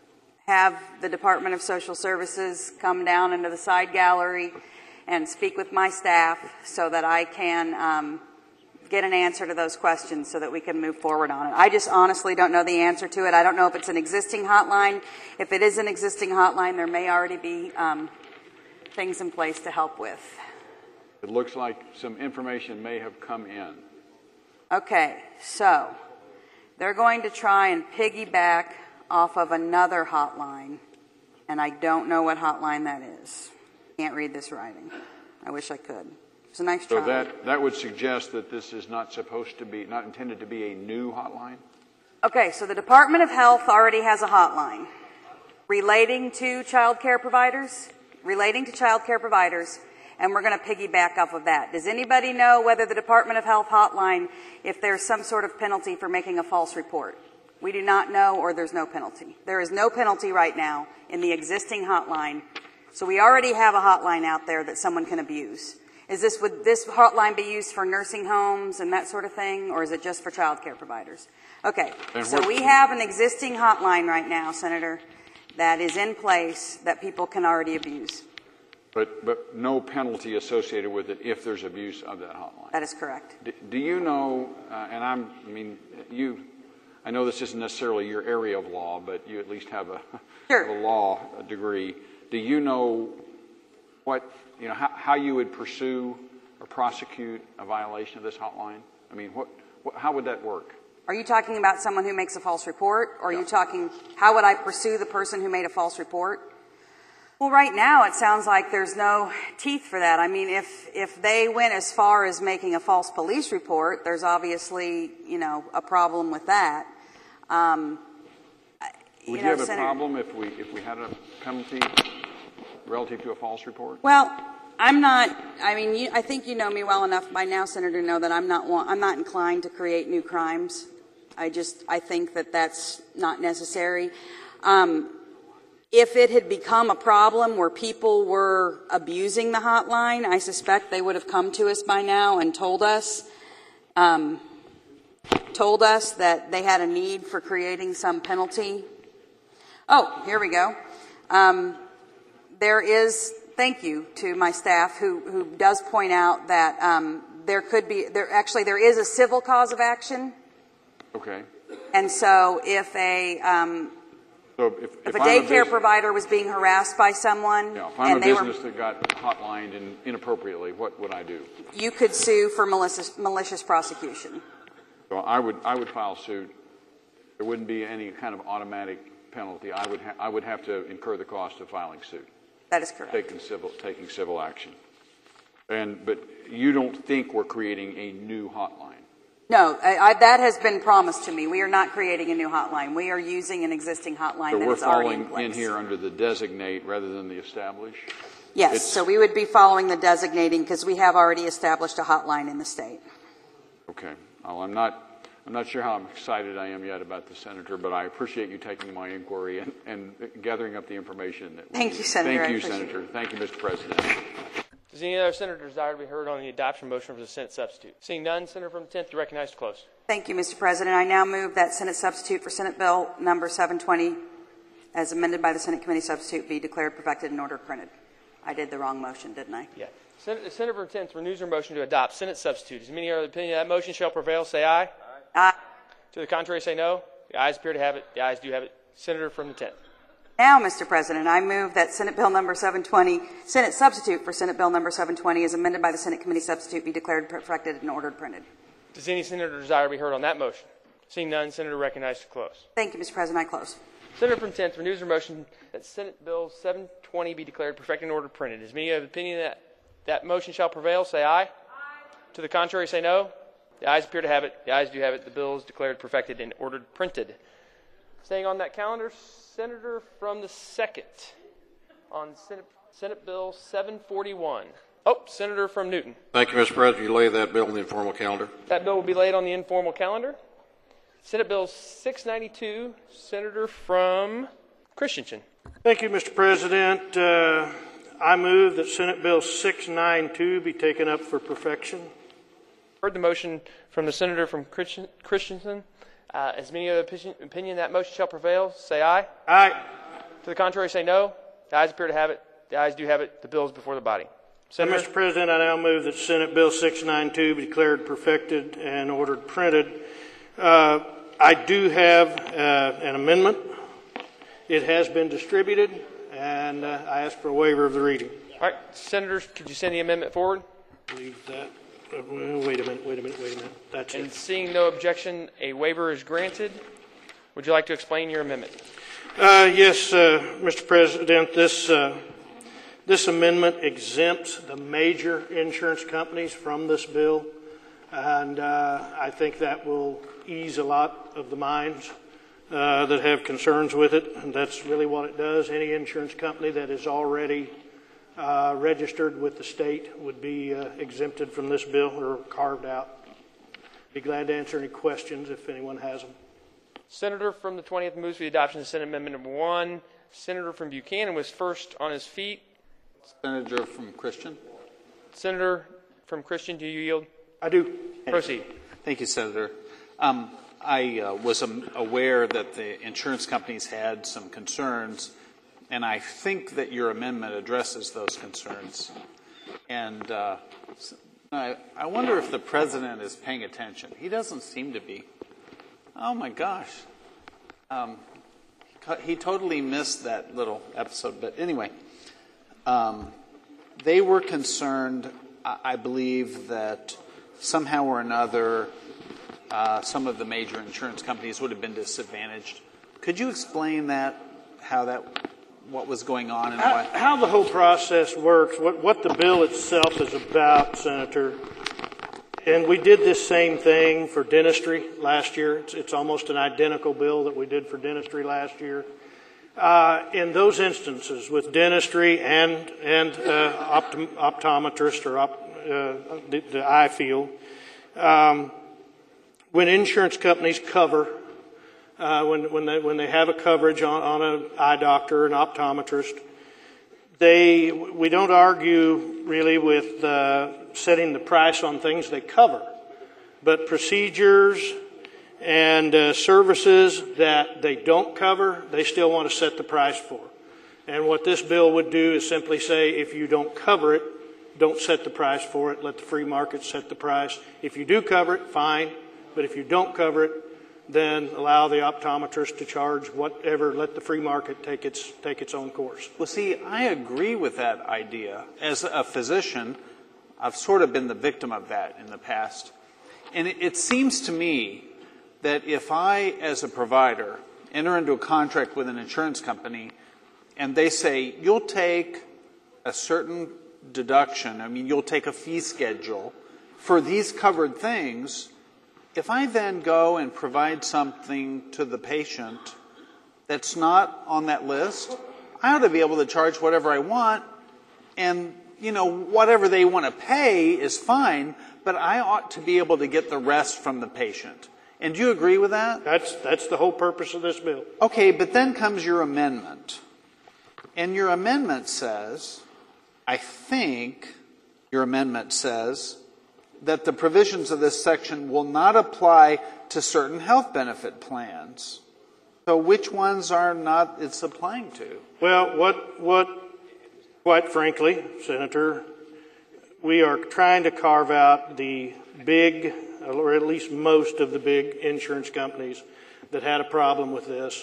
have the Department of Social Services come down into the side gallery and speak with my staff so that I can um, get an answer to those questions so that we can move forward on it. I just honestly don't know the answer to it. I don't know if it's an existing hotline. If it is an existing hotline, there may already be um, things in place to help with. It looks like some information may have come in. Okay, so they're going to try and piggyback off of another hotline, and I don't know what hotline that is. Can't read this writing. I wish I could. It's a nice try. So that, that would suggest that this is not supposed to be, not intended to be a new hotline? Okay, so the Department of Health already has a hotline relating to child care providers, relating to child care providers, and we're going to piggyback off of that. Does anybody know whether the Department of Health hotline, if there's some sort of penalty for making a false report? We do not know, or there's no penalty. There is no penalty right now in the existing hotline. So we already have a hotline out there that someone can abuse. Is this, would this hotline be used for nursing homes and that sort of thing, or is it just for child care providers? Okay, And so what- we have an existing hotline right now, Senator, that is in place that people can already abuse. But, but no penalty associated with it if there's abuse of that hotline? That is correct. Do, do you know, uh, and I'm, I mean, you, I know this isn't necessarily your area of law, but you at least have a, Sure. have a law degree. Do you know what, you know, how, how you would pursue or prosecute a violation of this hotline? I mean, what, what how would that work? Are you talking about someone who makes a false report, or are you talking, how would I pursue the person who made a false report? Well, right now it sounds like there's no teeth for that. I mean, if if they went as far as making a false police report, there's obviously, you know, a problem with that. Um, Would you, know, have a Senator, problem if we if we had a penalty relative to a false report? Well, I'm not. I mean, you, I think you know me well enough by now, Senator, to know that I'm not. I'm not inclined to create new crimes. I just I think that that's not necessary. Um, If it had become a problem where people were abusing the hotline, I suspect they would have come to us by now and told us, um, told us that they had a need for creating some penalty. Oh, here we go. Um, there is, thank you to my staff who, who does point out that um, there could be, there actually there is a civil cause of action. Okay. And so if a um, So if, If, if a I'm daycare business- provider was being harassed by someone yeah, if I'm and a they business were, that got hotlined in, inappropriately, what would I do? you could sue for malicious, malicious prosecution. So I would, I would file suit. There wouldn't be any kind of automatic penalty. I would, ha- I would have to incur the cost of filing suit, That is correct. taking civil, taking civil action. And, but you don't think we're creating a new hotline? No, I, I, that has been promised to me. We are not creating a new hotline. We are using an existing hotline So that we're is already in falling place. in here under the designate rather than the establish? Yes, It's- so we would be following the designating because we have already established a hotline in the state. Okay. Well, I'm not, I'm not sure how excited I am yet about the senator, but I appreciate you taking my inquiry and, and gathering up the information. That we Thank need. you, Senator. I Thank you, appreciate Senator. it. Thank you, Mister President. Does any other senator desire to be heard on the adoption motion for the Senate substitute? Seeing none, Senator from the tenth, you recognize to close. Thank you, Mister President. I now move that Senate substitute for Senate Bill number seven twenty, as amended by the Senate Committee substitute, be declared perfected and ordered printed. I did the wrong motion, didn't I? Yeah. Sen- Senator from the tenth renews her motion to adopt Senate substitute. As many are of the opinion that motion shall prevail, say aye. Aye. To the contrary, say no. The ayes appear to have it. The ayes do have it. Senator from the tenth. Now, Mister President, I move that Senate Bill number seven twenty, Senate substitute for Senate Bill number seven twenty, as amended by the Senate Committee substitute, be declared perfected and ordered printed. Does any senator desire to be heard on that motion? Seeing none, Senator recognized to close. Thank you, Mister President. I close. Senator from the tenth renews her motion that Senate Bill seven twenty be declared perfected and ordered printed. As many of the opinion that that motion shall prevail, say aye. Aye. To the contrary, say no. The ayes appear to have it. The ayes do have it. The bill is declared perfected and ordered printed. Staying on that calendar, Senator from the second on Senate, Senate Bill seven forty-one. Oh, Senator from Newton. Thank you, Mister President. You lay that bill on the informal calendar. That bill will be laid on the informal calendar. Senate Bill six ninety-two, Senator from Christensen. Thank you, Mister President. Uh, I move that Senate Bill six ninety-two be taken up for perfection. Heard the motion from the Senator from Christen- Christensen. Uh, as many of the opinion that motion shall prevail, say aye. Aye. To the contrary, say no. The ayes appear to have it. The ayes do have it. The bill is before the body. Senator? Mister President, I now move that Senate Bill six ninety-two be declared perfected and ordered printed. Uh, I do have uh, an amendment. It has been distributed, and uh, I ask for a waiver of the reading. All right, Senators, could you send the amendment forward? Leave that. Uh, wait a minute, wait a minute, wait a minute. That's and it. Seeing no objection, a waiver is granted. Would you like to explain your amendment? Uh, yes, uh, Mister President, this, uh, this amendment exempts the major insurance companies from this bill, and uh, I think that will ease a lot of the minds uh, that have concerns with it, and that's really what it does. Any insurance company that is already uh, registered with the state would be uh, exempted from this bill or carved out. Be glad to answer any questions if anyone has them. Senator from the twentieth moves for the adoption of Senate Amendment Number One. Senator from Buchanan was first on his feet. Senator from Christian. Senator from Christian, do you yield? I do. Proceed. Thank you, Senator. Um, I uh, was um, aware that the insurance companies had some concerns, and I think that your amendment addresses those concerns. And uh, I, I wonder if the president is paying attention. He doesn't seem to be. Oh, my gosh. Um, he totally missed that little episode. But anyway, um, they were concerned, I believe, that somehow or another uh, some of the major insurance companies would have been disadvantaged. Could you explain that, how that, what was going on and how, why? How the whole process works, what, what the bill itself is about, Senator. And we did this same thing for dentistry last year. It's, it's almost an identical bill that we did for dentistry last year. Uh, in those instances, with dentistry and and uh, optom- optometrist or op, uh, the, the eye field, um, when insurance companies cover, uh, when when they when they have a coverage on, on an eye doctor, an optometrist, they we don't argue really with uh, setting the price on things they cover, but procedures and uh, services that they don't cover, they still want to set the price for. And what this bill would do is simply say, if you don't cover it, don't set the price for it. Let the free market set the price. If you do cover it, fine. But if you don't cover it, then allow the optometrist to charge whatever, let the free market take its, take its own course. Well, see, I agree with that idea. As a physician, I've sort of been the victim of that in the past. And it, it seems to me that if I, as a provider, enter into a contract with an insurance company and they say, you'll take a certain deduction, I mean, you'll take a fee schedule for these covered things, if I then go and provide something to the patient that's not on that list, I ought to be able to charge whatever I want, and, you know, whatever they want to pay is fine, but I ought to be able to get the rest from the patient. And do you agree with that? That's, that's the whole purpose of this bill. Okay, but then comes your amendment. And your amendment says, I think your amendment says, that the provisions of this section will not apply to certain health benefit plans. So which ones are not it's applying to? Well, what, what, quite frankly, Senator, we are trying to carve out the big, or at least most of the big insurance companies that had a problem with this.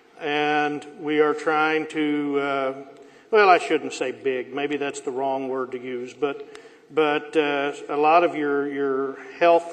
And we are trying to, uh, well, I shouldn't say big. Maybe that's the wrong word to use, but But uh, a lot of your your health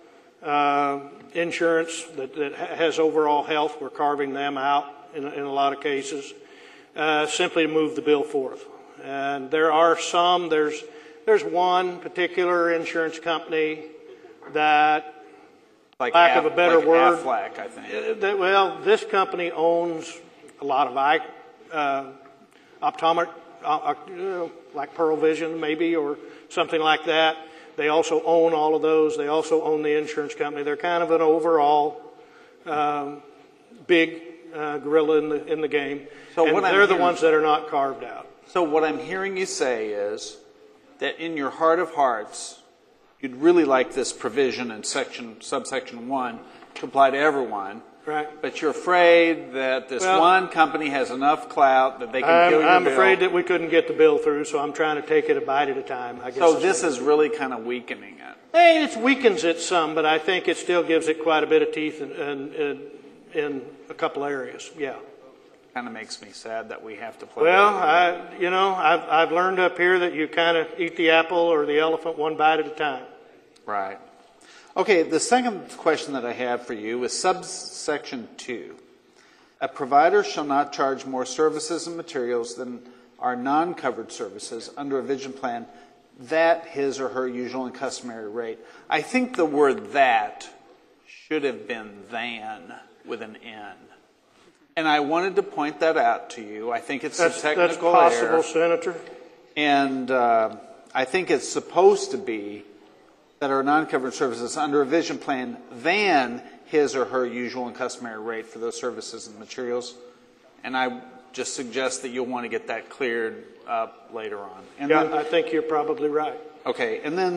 uh, insurance that, that has overall health, we're carving them out in, in a lot of cases, uh, simply to move the bill forth. And there are some. There's there's one particular insurance company that, like lack Af- of a better like word, Aflac, I think. uh, that, well, this company owns a lot of eye uh, optometric, uh, uh, like Pearl Vision, maybe, or something like that. They also own all of those. They also own the insurance company. They're kind of an overall um, big uh, gorilla in the in the game. So and what I'm they're the hearing- ones that are not carved out. So what I'm hearing you say is that in your heart of hearts, you'd really like this provision in section subsection one to apply to everyone. Right. But you're afraid that this Well, one company has enough clout that they can I'm, kill your I'm bill. afraid that we couldn't get the bill through, so I'm trying to take it a bite at a time. I guess So is this what- is really kind of weakening it. Hey, it weakens it some, but I think it still gives it quite a bit of teeth in, in, in, in a couple areas. Yeah. Kind of makes me sad that we have to play. Well, that game. I, you know, I've, I've learned up here that you kind of eat the apple or the elephant one bite at a time. Right. Okay, the second question that I have for you is subsection two. A provider shall not charge more services and materials than are non-covered services under a vision plan that his or her usual and customary rate. I think the word that should have been than with an N. And I wanted to point that out to you. I think it's That's, a technical that's possible, error. Senator. And uh, I think it's supposed to be that are non-covered services under a vision plan than his or her usual and customary rate for those services and materials. And I just suggest that you'll want to get that cleared up later on. And Yeah, then, I think you're probably right. okay, and then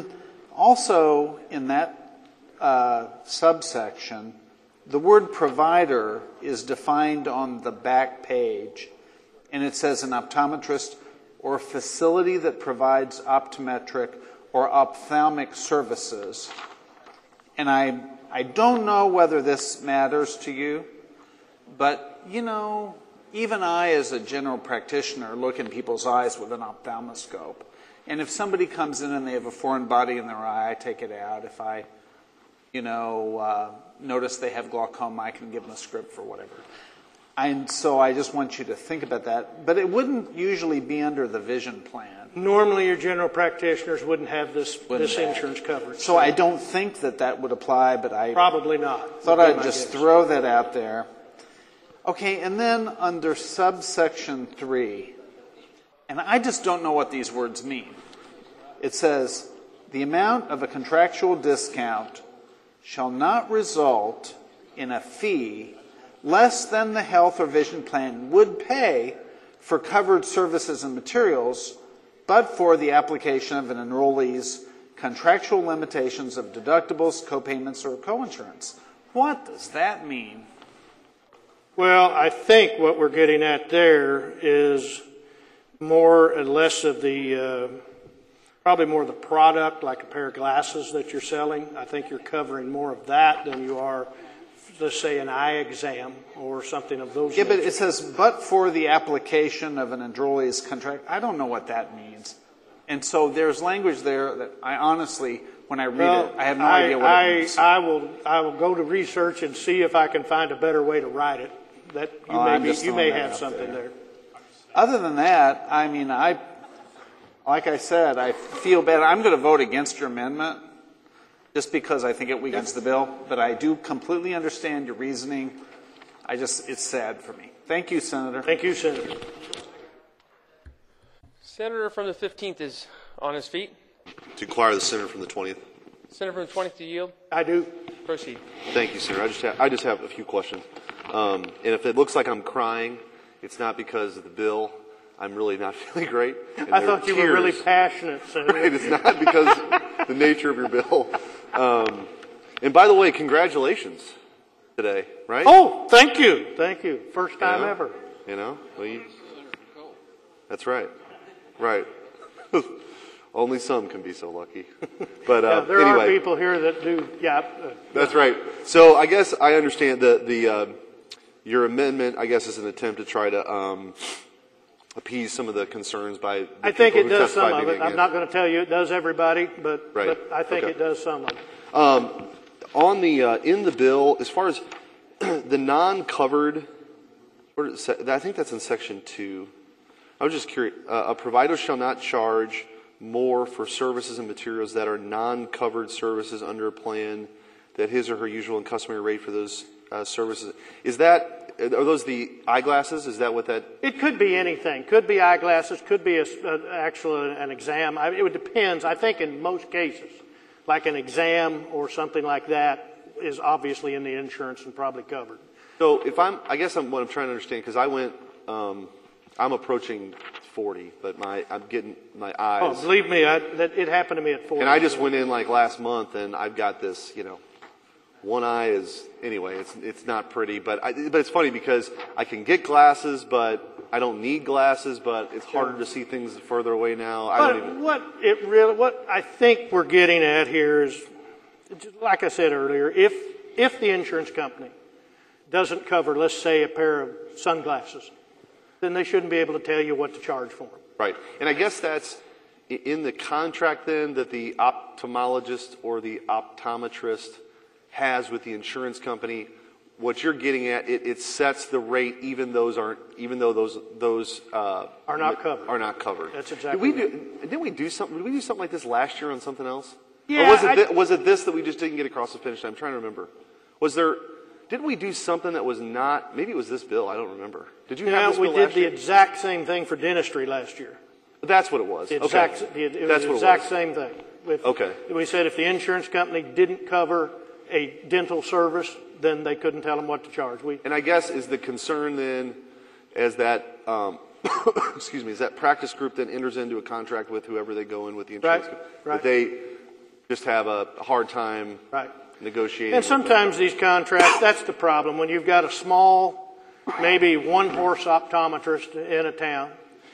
also in that uh, subsection, the word provider is defined on the back page, and it says an optometrist or facility that provides optometric or ophthalmic services. And I, I don't know whether this matters to you, but, you know, even I, as a general practitioner, look in people's eyes with an ophthalmoscope. And if somebody comes in and they have a foreign body in their eye, I take it out. If I, you know, uh, notice they have glaucoma, I can give them a script for whatever. And so I just want you to think about that. But it wouldn't usually be under the vision plan. Normally, your general practitioners wouldn't have this Wouldn't this they? insurance coverage. So I don't think that that would apply, but I Probably not. thought would be I'd my just guess. throw that out there. Okay, and then under subsection three, and I just don't know what these words mean. It says, the amount of a contractual discount shall not result in a fee less than the health or vision plan would pay for covered services and materials, but for the application of an enrollee's contractual limitations of deductibles, copayments, or coinsurance. What does that mean? Well, I think what we're getting at there is more and less of the, uh, probably more of the product, like a pair of glasses that you're selling. I think you're covering more of that than you are let's say, an eye exam or something of those Yeah, but nature. it says, but for the application of an Androlius contract. I don't know what that means. And so there's language there that I honestly, when I read Well, it, I have no I, idea what I, it means. I will, I will go to research and see if I can find a better way to write it. That you Oh, may I'm be, just you may throwing that have out something there. there. Other than that, I mean, I, like I said, I feel bad. I'm going to vote against your amendment just because I think it weakens the bill. But I do completely understand your reasoning. I just, it's sad for me. Thank you, Senator. Thank you, Senator. Senator from the fifteenth is on his feet. To inquire the senator from the twentieth. Senator from the twentieth, do you yield? I do. Proceed. Thank you, Senator. I just have, I just have a few questions. Um, and if it looks like I'm crying, it's not because of the bill. I'm really not feeling great. And I there are thought you were really tears. passionate, Senator. Right, it's not because the nature of your bill. Um, and by the way, congratulations today, right? Oh, thank you. Thank you. First time You know? ever. You know? Well, you, that's right. Right. Only some can be so lucky. But uh, Yeah, there anyway. are people here that do, yeah. uh, That's right. So I guess I understand the the uh, your amendment. I guess is an attempt to try to um, appease some of the concerns by. The I think people it who does some testified of it. maybe I'm against. not going to tell you it does everybody, but, Right. but I think Okay. it does some of it. Um, on the uh, in the bill, as far as the non-covered, where does it say- I think that's in section two. I was just curious. Uh, a provider shall not charge more for services and materials that are non-covered services under a plan that his or her usual and customary rate for those uh, services. Is that, are those the eyeglasses? Is that what that? It could be anything. Could be eyeglasses. Could be a, a, actual an exam. I, it depends. I think in most cases, like an exam or something like that is obviously in the insurance and probably covered. So if I'm, I guess I'm what I'm trying to understand because I went, um, I'm approaching forty, but my I'm getting my eyes. Oh, believe me, I, that it happened to me at forty. And I just went in like last month, and I've got this, you know, one eye is anyway. It's it's not pretty, but I, but it's funny because I can get glasses, but I don't need glasses. But it's harder to see things further away now. I But don't even. what it really, what I think we're getting at here is, like I said earlier, if if the insurance company doesn't cover, let's say, a pair of sunglasses, then they shouldn't be able to tell you what to charge for them. Right, and I guess that's i- in the contract then that the ophthalmologist or the optometrist has with the insurance company. What you're getting at, it, it sets the rate, even those aren't, even though those those uh, Are not covered. Are not covered. That's Did exactly we right. do? Didn't we do something? Did we do something like this last year on something else? Yeah, Or was it I- thi- was it this that we just didn't get across the finish line? I'm trying to remember. Was there? Didn't we do something that was not? Maybe it was this bill. I don't remember. Did you Yeah, have this we bill did last the year? exact same thing for dentistry last year. That's what it was. The Okay. exact, the, it was That's the what it exact was. same thing. If- Okay. We said if the insurance company didn't cover a dental service, then they couldn't tell them what to charge. We, And I guess is the concern then, as that, um, excuse me, is that practice group then enters into a contract with whoever they go in with the insurance Right, company, right. that they just have a hard time Right. negotiating. And with them? sometimes these contracts, that's the problem. When you've got a small, maybe one-horse optometrist in a town,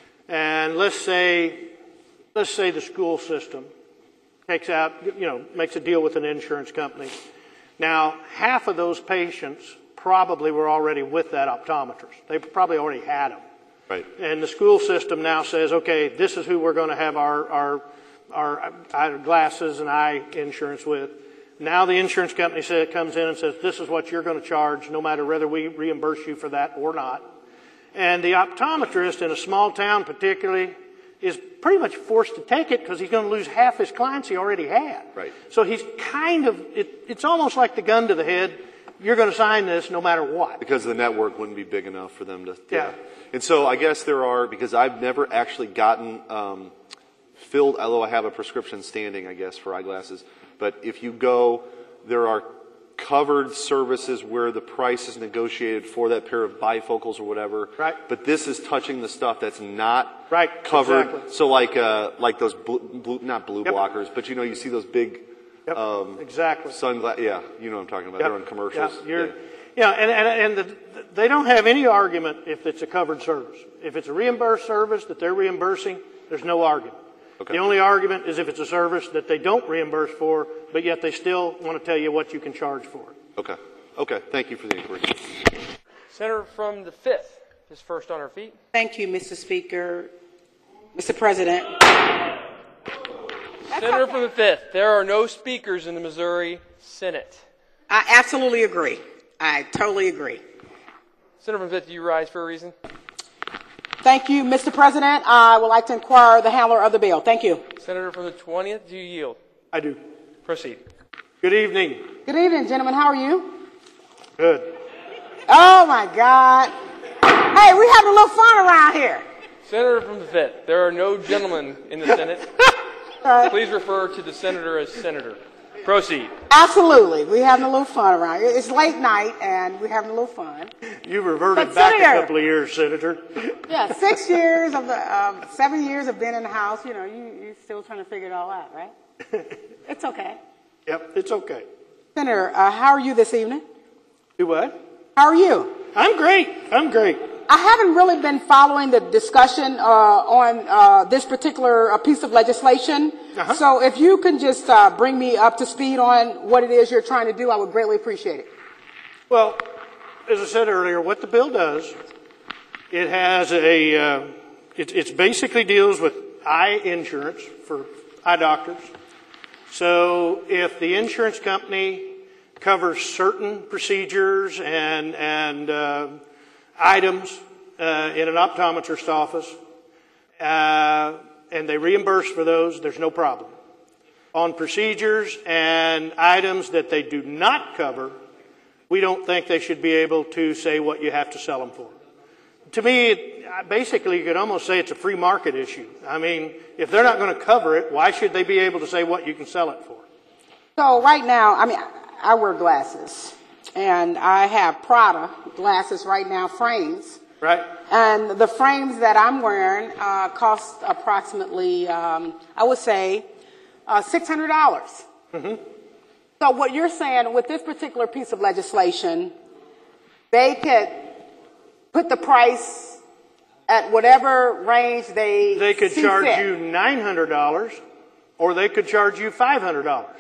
and let's say, let's say the school system takes out, you know, makes a deal with an insurance company. Now, half of those patients probably were already with that optometrist. They probably already had them. Right. And the school system now says, okay, this is who we're going to have our, our, our, our glasses and eye insurance with. Now the insurance company say, comes in and says, this is what you're going to charge, no matter whether we reimburse you for that or not. And the optometrist in a small town particularly is pretty much forced to take it because he's going to lose half his clients he already had. Right. So he's kind of, it, it's almost like the gun to the head. You're going to sign this no matter what. Because the network wouldn't be big enough for them to. Yeah. And so I guess there are, because I've never actually gotten um, filled, although I have a prescription standing, I guess, for eyeglasses. But if you go, there are covered services where the price is negotiated for that pair of bifocals or whatever. Right. But this is touching the stuff that's not right. covered. Exactly. So like uh, like those blue, blue not blue Yep. blockers, but you know you see those big Yep. um, exactly. sunglasses. Yeah, you know what I'm talking about. Yep. They're on commercials. Yeah, you're, Yeah. yeah and, and, and the, they don't have any argument if it's a covered service. If it's a reimbursed service that they're reimbursing, there's no argument. Okay. The only argument is if it's a service that they don't reimburse for, but yet they still want to tell you what you can charge for it. Okay. Okay, thank you for the inquiry. Senator from the fifth is first on her feet. Thank you, Mister Speaker. Mister President. Senator from the fifth, there are no speakers in the Missouri Senate. I absolutely agree. I totally agree. Senator from the fifth, do you rise for a reason? Thank you, Mister President. I would like to inquire the handler of the bill. Thank you. Senator from the twentieth, do you yield? I do. Proceed. Good evening. Good evening, gentlemen. How are you? Good. Oh, my God. Hey, we having a little fun around here. Senator from the fifth, there are no gentlemen in the Senate. Right. Please refer to the senator as senator. Proceed. Absolutely. We're having a little fun around here. It's late night, and we're having a little fun. You reverted But back Senator, a couple of years, Senator. Yeah, six years of the, um, seven years of being in the House, you know, you, you're still trying to figure it all out, right? It's okay. Yep, it's okay. Senator, uh, how are you this evening? Do what? How are you? I'm great. I'm great. I haven't really been following the discussion uh, on uh, this particular uh, piece of legislation. Uh-huh. So if you can just uh, bring me up to speed on what it is you're trying to do, I would greatly appreciate it. Well, as I said earlier, what the bill does, it has a, uh, it it's basically deals with eye insurance for eye doctors. So if the insurance company covers certain procedures and, and uh, items uh, in an optometrist office, uh, and they reimburse for those, there's no problem. On procedures and items that they do not cover, we don't think they should be able to say what you have to sell them for. To me, it, basically, you could almost say it's a free market issue. I mean, if they're not going to cover it, why should they be able to say what you can sell it for? So right now, I mean, I wear glasses, and I have Prada glasses right now, frames. Right. And the frames that I'm wearing uh, cost approximately, um, I would say, uh, six hundred dollars. Mm-hmm. So what you're saying with this particular piece of legislation, they could put the price at whatever range they They could see charge fit. you nine hundred dollars, or they could charge you five hundred dollars.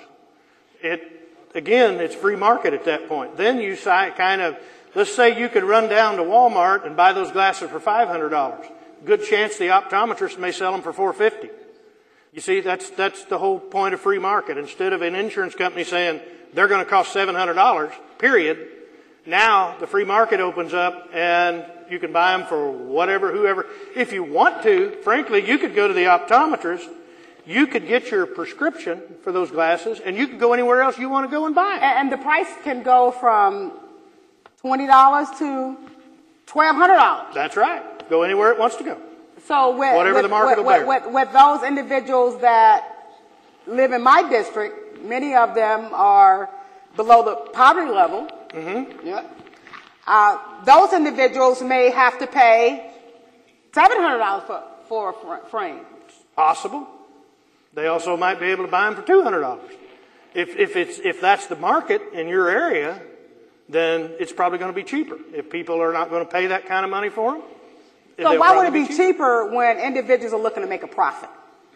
It again, it's free market at that point. Then you si- kind of, let's say you could run down to Walmart and buy those glasses for five hundred dollars. Good chance the optometrist may sell them for four hundred fifty dollars. You see, that's that's the whole point of free market. Instead of an insurance company saying they're going to cost seven hundred dollars, period, now the free market opens up and you can buy them for whatever, whoever. If you want to, frankly, you could go to the optometrist, you could get your prescription for those glasses, and you could go anywhere else you want to go and buy it. And the price can go from twenty dollars to twelve hundred dollars. That's right. Go anywhere it wants to go. So with, Whatever with, the market with, will bear. with, with those individuals that live in my district, many of them are below the poverty level. Mm-hmm. Yeah. Uh, those individuals may have to pay seven hundred dollars for, for a fr- frame. Possible. They also might be able to buy them for two hundred dollars. If, if, it's, if that's the market in your area, then it's probably going to be cheaper. If people are not going to pay that kind of money for them, So they'll why would it probably be cheaper when individuals are looking to make a profit?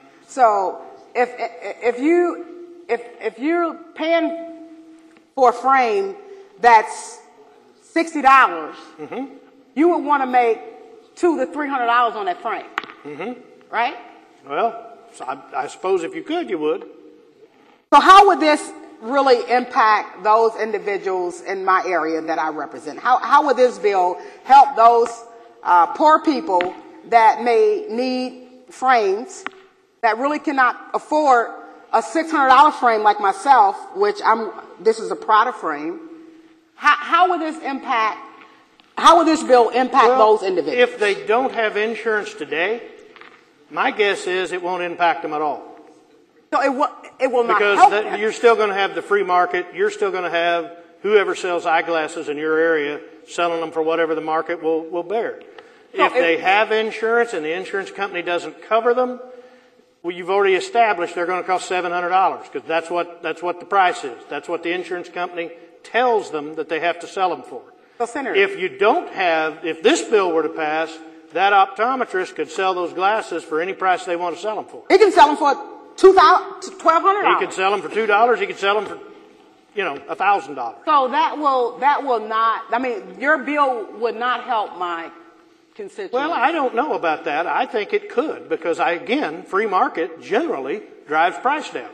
So if if you if if you're paying for a frame that's sixty dollars, Mm-hmm. you would want to make two to three hundred dollars on that frame, Mm-hmm. right? Well, so I, I suppose if you could, you would. So how would this really impact those individuals in my area that I represent? How how would this bill help those uh, poor people that may need frames that really cannot afford a six hundred dollars frame like myself, which I'm, this is a Prada frame. How, how would this impact, how would this bill impact Well, those individuals? If they don't have insurance today, my guess is it won't impact them at all. So it will, it will not Because help that, them. you're still going to have the free market. You're still going to have whoever sells eyeglasses in your area selling them for whatever the market will, will bear. So if if- they have insurance and the insurance company doesn't cover them, well, you've already established they're going to cost seven hundred dollars because that's what, that's what the price is. That's what the insurance company tells them that they have to sell them for. So, Senator, If you don't have, if this bill were to pass, that optometrist could sell those glasses for any price they want to sell them for. he can sell them for two thousand, twelve hundred He dollars. could sell them for two dollars. He could sell them for you know, a thousand dollars. So that will, that will not, I mean, your bill would not help my constituents. Well, I don't know about that. I think it could because, I, again, free market generally drives price down.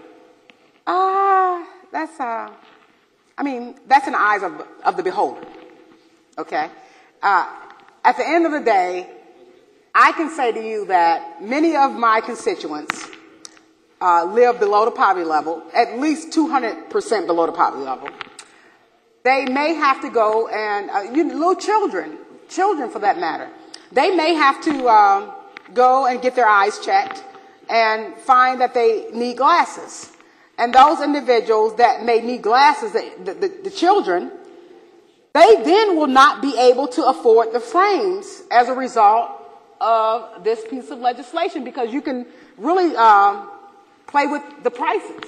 Ah, uh, that's, uh, I mean, that's in the eyes of, of the beholder. Okay? Uh, at the end of the day, I can say to you that many of my constituents uh, live below the poverty level, at least two hundred percent below the poverty level. They may have to go and, uh, you know, little children, children for that matter, they may have to um, go and get their eyes checked and find that they need glasses. And those individuals that may need glasses, the, the, the children, they then will not be able to afford the frames as a result of this piece of legislation because you can really um, play with the prices.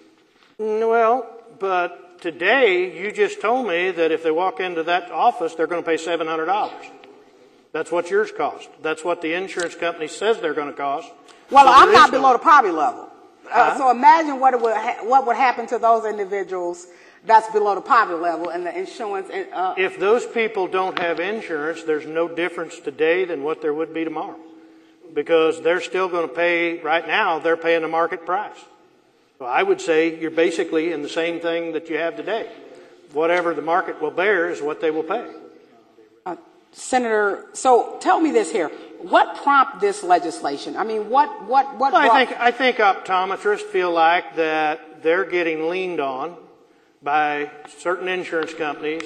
Well, but today you just told me that if they walk into that office, they're going to pay seven hundred dollars. That's what yours cost. That's what the insurance company says they're going to cost. Well, so I'm not no... below the poverty level. Uh, huh? So imagine what it would ha- what would happen to those individuals that's below the poverty level and the insurance. Uh, if those people don't have insurance, there's no difference today than what there would be tomorrow. Because they're still going to pay, right now, they're paying the market price. So I would say you're basically in the same thing that you have today. Whatever the market will bear is what they will pay. uh, Senator, so tell me this here. What prompted this legislation? I mean, what, what, what? Well, I brought... think, I think optometrists feel like that they're getting leaned on by certain insurance companies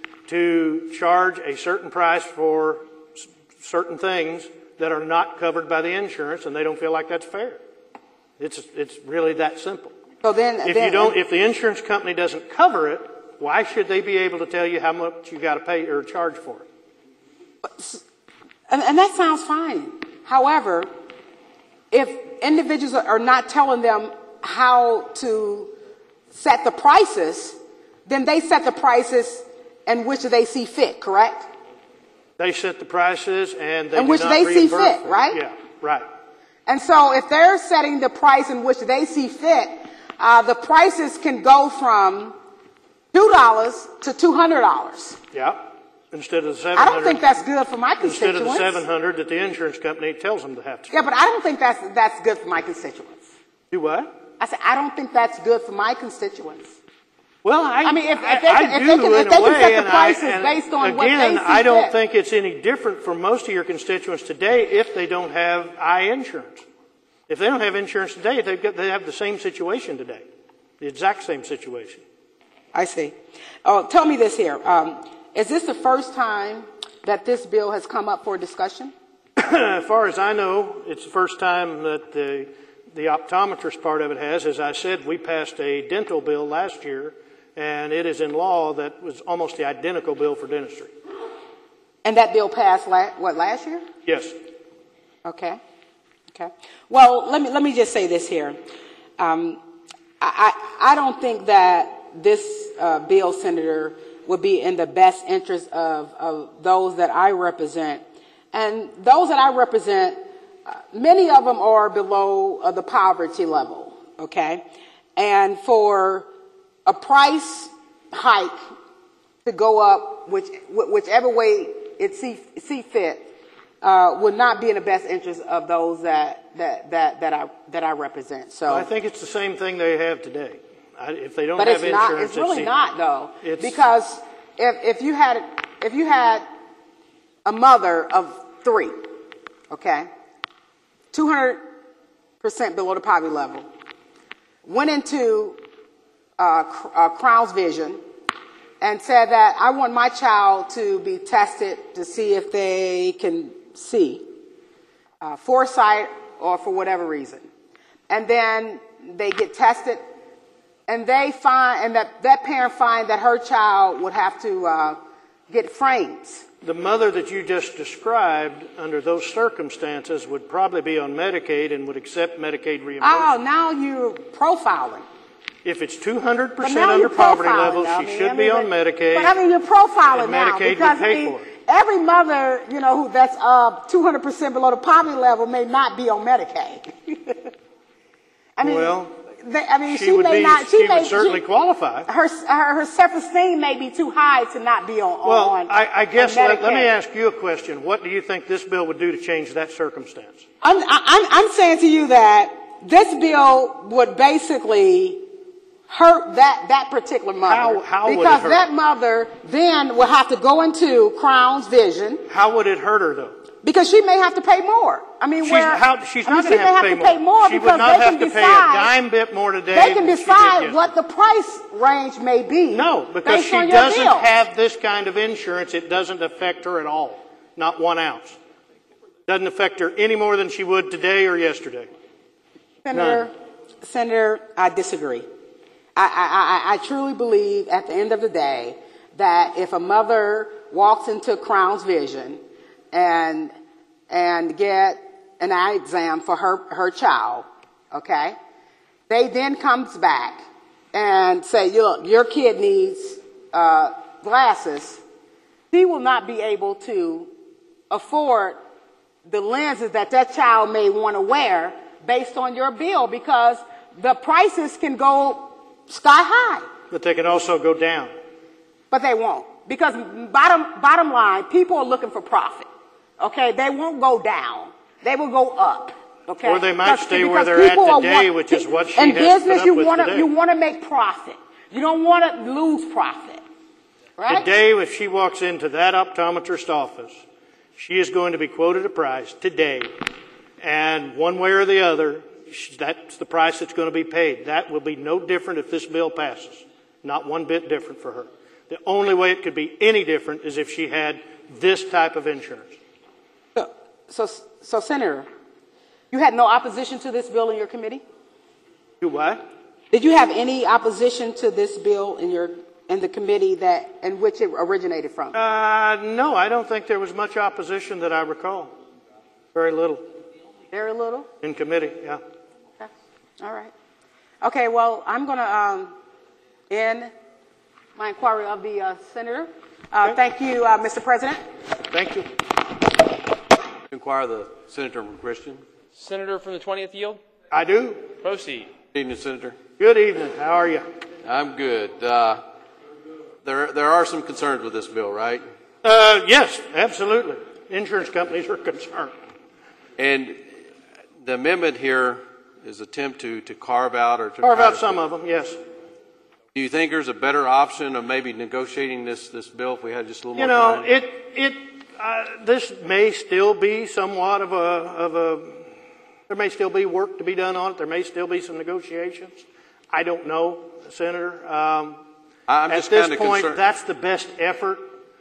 to charge a certain price for s- certain things that are not covered by the insurance, and they don't feel like that's fair. It's it's really that simple. So then, if then, you don't, if the insurance company doesn't cover it, why should they be able to tell you how much you got to pay or charge for it? And, and that sounds fine. However, if individuals are not telling them how to set the prices, then they set the prices in which they see fit, correct? They set the prices and they in do which not they see reimburse fit, for it. right? Yeah, right. And so if they're setting the price in which they see fit, uh, the prices can go from two dollars to two hundred dollars. Yeah. Instead of the seven I hundred. don't think that's good for my constituents. Instead of the seven hundred that the insurance company tells them to have to. Yeah, but I don't think that's that's good for my constituents. Do what? I said I don't think that's good for my constituents. Well, I, I mean, if, I, if they can, I if do they can, in if they a can way, set the and prices I, and based on again, what they see I don't fit. think it's any different for most of your constituents today if they don't have eye insurance. If they don't have insurance today, they've got, they have the same situation today, the exact same situation. I see. Oh, tell me this here. Um, is this the first time that this bill has come up for discussion? As far as I know, it's the first time that the, the optometrist part of it has. As I said, we passed a dental bill last year, and it is in law that was almost the identical bill for dentistry. And that bill passed, la- what, last year? Yes. Okay. Okay. Well, let me let me just say this here. Um, I, I I don't think that this uh, bill, Senator, would be in the best interest of, of those that I represent. And those that I represent, uh, many of them are below uh, the poverty level, okay? And for a price hike to go up, which, whichever way it see, see fit, uh, would not be in the best interest of those that, that, that, that, I, that I represent. So Well, I think it's the same thing they have today. I, if they don't but have it's not, insurance, it's really it's not though, it's, because if, if you had if you had a mother of three, okay, two hundred percent below the poverty level, went into uh, uh, Crown's Vision and said that I want my child to be tested to see if they can see, uh, foresight or for whatever reason, and then they get tested. And they find, and that, that parent find that her child would have to uh, get frames. The mother that you just described, under those circumstances, would probably be on Medicaid and would accept Medicaid reimbursement. Oh, now you're profiling. If it's two hundred percent now under you're poverty profiling, level, I she mean, should I be mean, on Medicaid. But I mean, you're profiling and now Medicaid because would pay I mean, for it. every mother, you know, who that's uh, two hundred percent below the poverty level may not be on Medicaid. I mean, well, they, I mean, she, she, would may be, not. she, She may would certainly she, qualify. Her, her her self-esteem may be too high to not be on. Well, on, I, I guess on let, let me Medicaid. ask you a question. What do you think this bill would do to change that circumstance? I'm, I'm, I'm saying to you that this bill would basically hurt that, that particular mother. How, how would it because hurt? that mother then will have to go into Crown's Vision. How would it hurt her, though? Because she may have to pay more. I mean, She's, where, how, she's I mean, not going she to have may to pay have to pay more She because would not they have can to decide, pay a dime bit more today. They can than she did decide yesterday. what the price range may be. No, because based she on your doesn't bill. have this kind of insurance. It doesn't affect her at all. Not one ounce. Doesn't affect her any more than she would today or yesterday. Senator, Senator, I disagree. I, I, I, I truly believe at the end of the day that if a mother walks into Crown's Vision and and get an eye exam for her, her child, okay, they then comes back and say, look, your kid needs uh, glasses, she will not be able to afford the lenses that that child may want to wear based on your bill because the prices can go sky high. But they can also go down. But they won't. Because bottom, bottom line, people are looking for profit. Okay? They won't go down. They will go up. Okay? Or they might Because- stay where because they're at people are today, want- which is what she in has to business, put up you with wanna, today. you want to make profit. You don't want to lose profit. Right? Today, if she walks into that optometrist office, she is going to be quoted a price today, and one way or the other, she- that's the price that's going to be paid. That will be no different if this bill passes. Not one bit different for her. The only way it could be any different is if she had this type of insurance. So, so, so, Senator, you had no opposition to this bill in your committee? Do what? Did you have any opposition to this bill in your in the committee that in which it originated from? Uh, no, I don't think there was much opposition that I recall. Very little. Very little? In committee, yeah. Okay. All right. Okay, well, I'm going to um, end my inquiry of the uh, Senator. Uh, thank you, uh, Mister President. Thank you. Inquire the Senator from Christian. Senator from the twentieth yield? I do. Proceed. Good evening, Senator. Good evening. How are you? I'm good. Uh, there, there are some concerns with this bill, right? Uh, yes, absolutely. Insurance companies are concerned. And the amendment here is attempt to, to carve out or to Carve try out to- some of them, yes. Do you think there's a better option of maybe negotiating this, this bill if we had just a little You more know, time? it it uh, this may still be somewhat of a of a. There may still be work to be done on it. There may still be some negotiations. I don't know, Senator. Um, I'm at just this kinda point, concerned- that's the best effort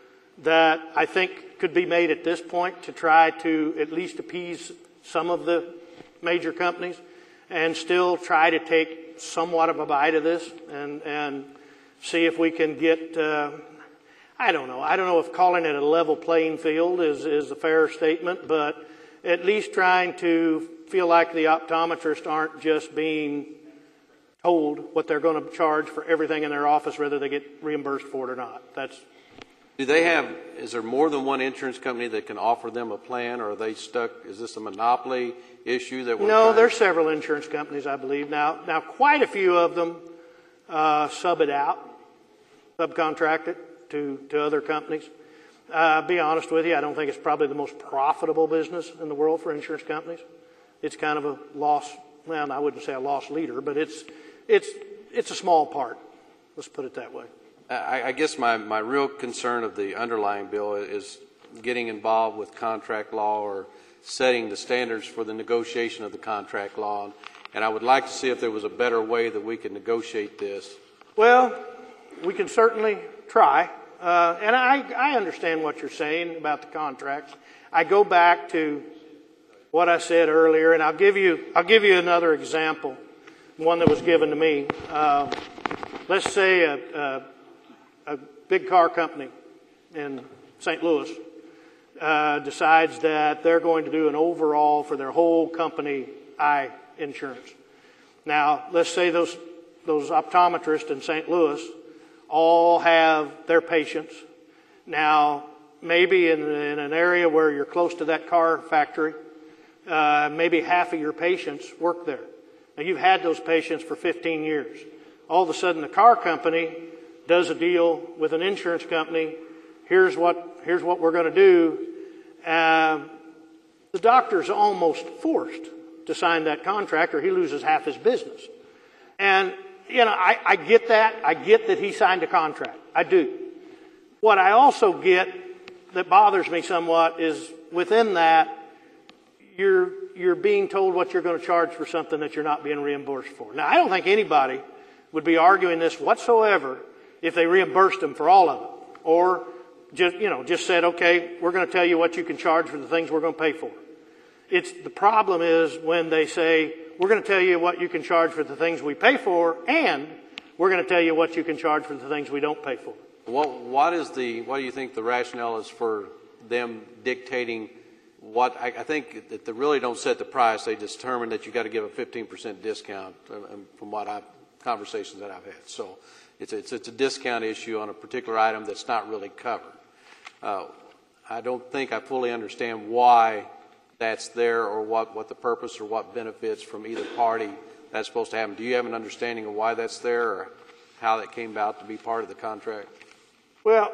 that I think could be made at this point to try to at least appease some of the major companies and still try to take somewhat of a bite of this and, and see if we can get, uh, I don't know, I don't know if calling it a level playing field is, is a fair statement, but at least trying to feel like the optometrists aren't just being told what they're going to charge for everything in their office, whether they get reimbursed for it or not. That's Do they have, is there more than one insurance company that can offer them a plan, or are they stuck, is this a monopoly issue that we're No, trying- there's several insurance companies, I believe. Now, now quite a few of them uh, sub it out, subcontract it to, to other companies. Uh, I'll be honest with you, I don't think it's probably the most profitable business in the world for insurance companies. It's kind of a loss, well, I wouldn't say a loss leader, but it's, it's, it's a small part. Let's put it that way. I, I guess my, my real concern of the underlying bill is getting involved with contract law or setting the standards for the negotiation of the contract law. And I would like to see if there was a better way that we could negotiate this. Well, we can certainly try. Uh, and I, I understand what you're saying about the contracts. I go back to what I said earlier, and I'll give you, I'll give you another example, one that was given to me. Uh, let's say a, a, a big car company in Saint Louis uh, decides that they're going to do an overall for their whole company eye insurance. Now, let's say those those optometrists in Saint Louis all have their patients. Now, maybe in, in an area where you're close to that car factory, uh, maybe half of your patients work there. Now, you've had those patients for fifteen years. All of a sudden, the car company does a deal with an insurance company. Here's what, here's what we're going to do. Uh, the doctor's almost forced to sign that contract or he loses half his business. And, you know, I, I get that. I get that he signed a contract. I do. What I also get that bothers me somewhat is within that, you're, you're being told what you're going to charge for something that you're not being reimbursed for. Now, I don't think anybody would be arguing this whatsoever if they reimbursed them for all of it. Or just, you know, just said, okay, we're going to tell you what you can charge for the things we're going to pay for. It's, the problem is when they say, we're going to tell you what you can charge for the things we pay for, and we're going to tell you what you can charge for the things we don't pay for. What, what is the, what do you think the rationale is for them dictating what, I, I think that they really don't set the price, they determine that you got to give a fifteen percent discount from what I've, conversations that I've had. So it's a, it's, it's a discount issue on a particular item that's not really covered. Uh, I don't think I fully understand why that's there or what, what the purpose or what benefits from either party that's supposed to happen. Do you have an understanding of why that's there or how that came about to be part of the contract? Well,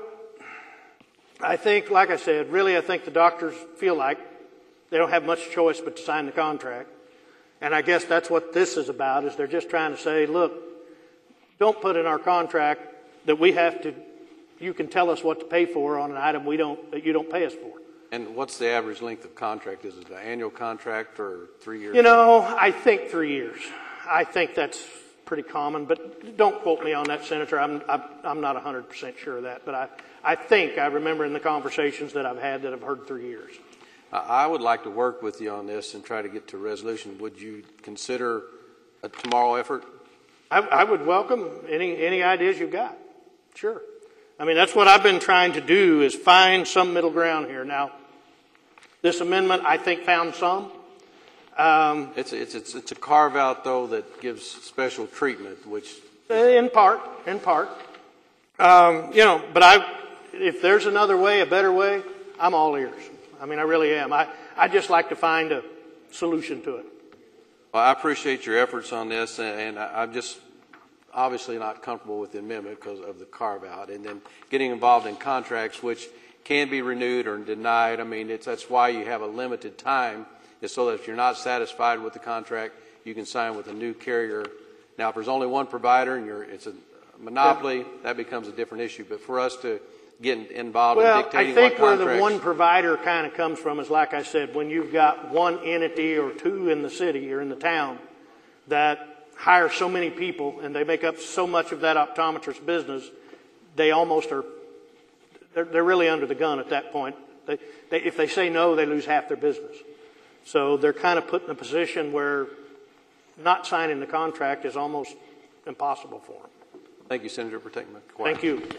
I think, like I said, really I think the doctors feel like they don't have much choice but to sign the contract. And I guess that's what this is about, is they're just trying to say, look, don't put in our contract that we have to, you can tell us what to pay for on an item we don't, that you don't pay us for. And what's the average length of contract? Is it an annual contract or three years? You know, I think three years. I think that's pretty common, but don't quote me on that, Senator. I'm, I'm, I'm not one hundred percent sure of that, but I, I think I remember in the conversations that I've had that I've heard three years. I would like to work with you on this and try to get to a resolution. Would you consider a tomorrow effort? I, I would welcome any, any ideas you've got. Sure. I mean, that's what I've been trying to do, is find some middle ground here. Now, this amendment, I think, found some. Um, it's, it's, it's, it's a carve-out, though, that gives special treatment, which... In part, in part. Um, you know, but I, if there's another way, a better way, I'm all ears. I mean, I really am. I, I just like to find a solution to it. Well, I appreciate your efforts on this, and, and I, I'm just obviously not comfortable with the amendment because of the carve-out. And then getting involved in contracts, which can be renewed or denied. I mean, it's, that's why you have a limited time, is so that if you're not satisfied with the contract, you can sign with a new carrier. Now, if there's only one provider and you're, it's a monopoly, yeah, that becomes a different issue. But for us to get involved well, in dictating I think what where the one provider kind of comes from is, like I said, when you've got one entity or two in the city or in the town that hire so many people and they make up so much of that optometrist business, they almost are, they're, they're really under the gun at that point. They, they, if they say no, they lose half their business. So they're kind of put in a position where not signing the contract is almost impossible for them. Thank you, Senator, for taking my question. Thank you.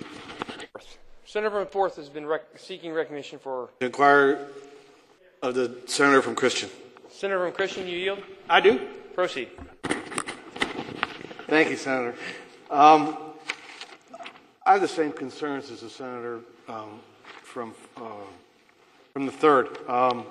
Senator from Fourth has been rec- seeking recognition for... Inquire of the Senator from Christian. Senator from Christian, you yield? I do. Proceed. Thank you, Senator. Um, I have the same concerns as the Senator um, from uh, from the third. Um,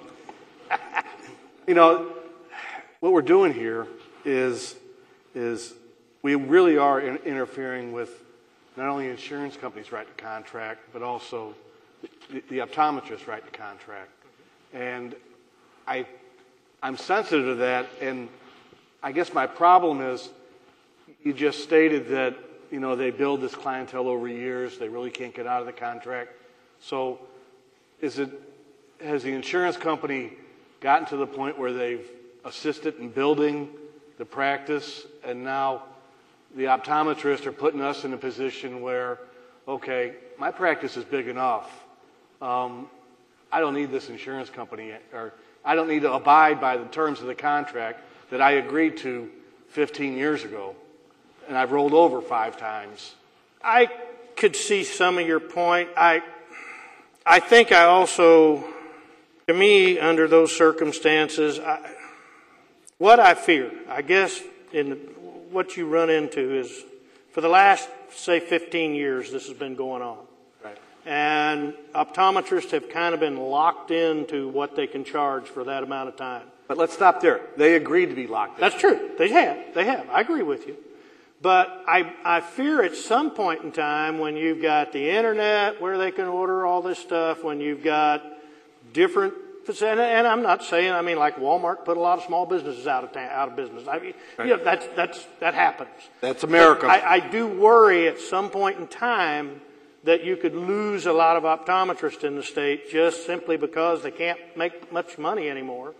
you know, what we're doing here is is we really are in, interfering with not only insurance companies' right to contract, but also the, the optometrist's right to contract. And I, I'm sensitive to that, and I guess my problem is you just stated that, you know, they build this clientele over years, they really can't get out of the contract. So is it, has the insurance company gotten to the point where they've assisted in building the practice, and now the optometrists are putting us in a position where, okay, my practice is big enough. Um, I don't need this insurance company, or I don't need to abide by the terms of the contract that I agreed to fifteen years ago, and I've rolled over five times. I could see some of your point. I, I think I also, to me, under those circumstances, I, what I fear, I guess, in the, what you run into is, for the last, say, fifteen years, this has been going on. Right. And optometrists have kind of been locked into what they can charge for that amount of time. But let's stop there. They agreed to be locked in. That's true. They have. They have. I agree with you. But I, I fear at some point in time when you've got the internet where they can order all this stuff, when you've got different, and, and I'm not saying, I mean, like Walmart put a lot of small businesses out of ta- out of business. I mean, right. you know, that's, that's, that happens. That's America. I, I do worry at some point in time that you could lose a lot of optometrists in the state just simply because they can't make much money anymore.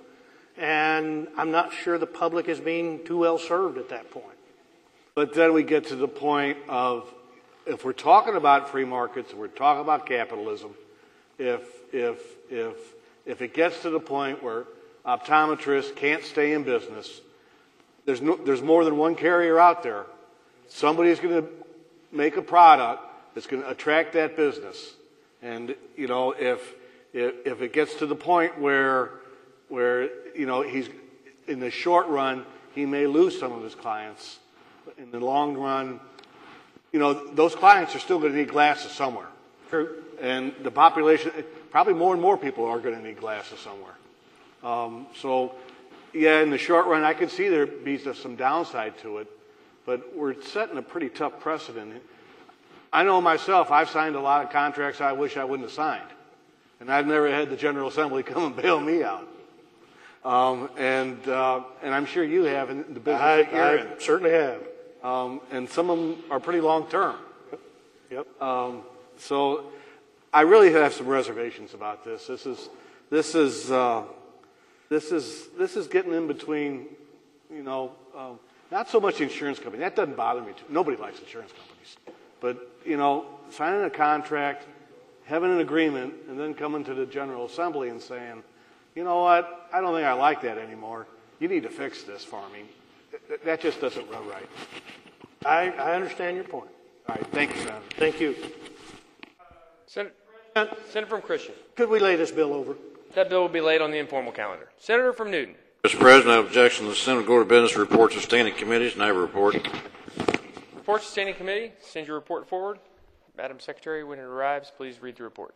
And I'm not sure the public is being too well served at that point. But then we get to the point of, if we're talking about free markets, if we're talking about capitalism, if if if if it gets to the point where optometrists can't stay in business, there's no, there's more than one carrier out there. Somebody's going to make a product that's going to attract that business, and you know if if if it gets to the point where where you know he's in the short run he may lose some of his clients. In the long run, you know, those clients are still going to need glasses somewhere. True. And the population, probably more and more people are going to need glasses somewhere. Um, so, yeah, in the short run, I can see there be some downside to it, but we're setting a pretty tough precedent. I know myself, I've signed a lot of contracts I wish I wouldn't have signed. And I've never had the General Assembly come and bail me out. Um, and uh, and I'm sure you have in the business I, that you're I in. certainly have. Um, and some of them are pretty long term. Yep. Um, so I really have some reservations about this. This is this is uh, this is this is getting in between, you know, um, not so much the insurance company. That doesn't bother me too. Nobody likes insurance companies, but you know, signing a contract, having an agreement, and then coming to the General Assembly and saying, you know what, I don't think I like that anymore. You need to fix this for me. That just doesn't run right. I, I understand your point. All right, thank you, Senator. Thank you. Senator, Senator from Christian. Could we lay this bill over? That bill will be laid on the informal calendar. Senator from Newton. Mister President, I have objection to the Senate go to business reports of standing committees, and I have a report. Reports of standing committee. Send your report forward. Madam Secretary, when it arrives, please read the report.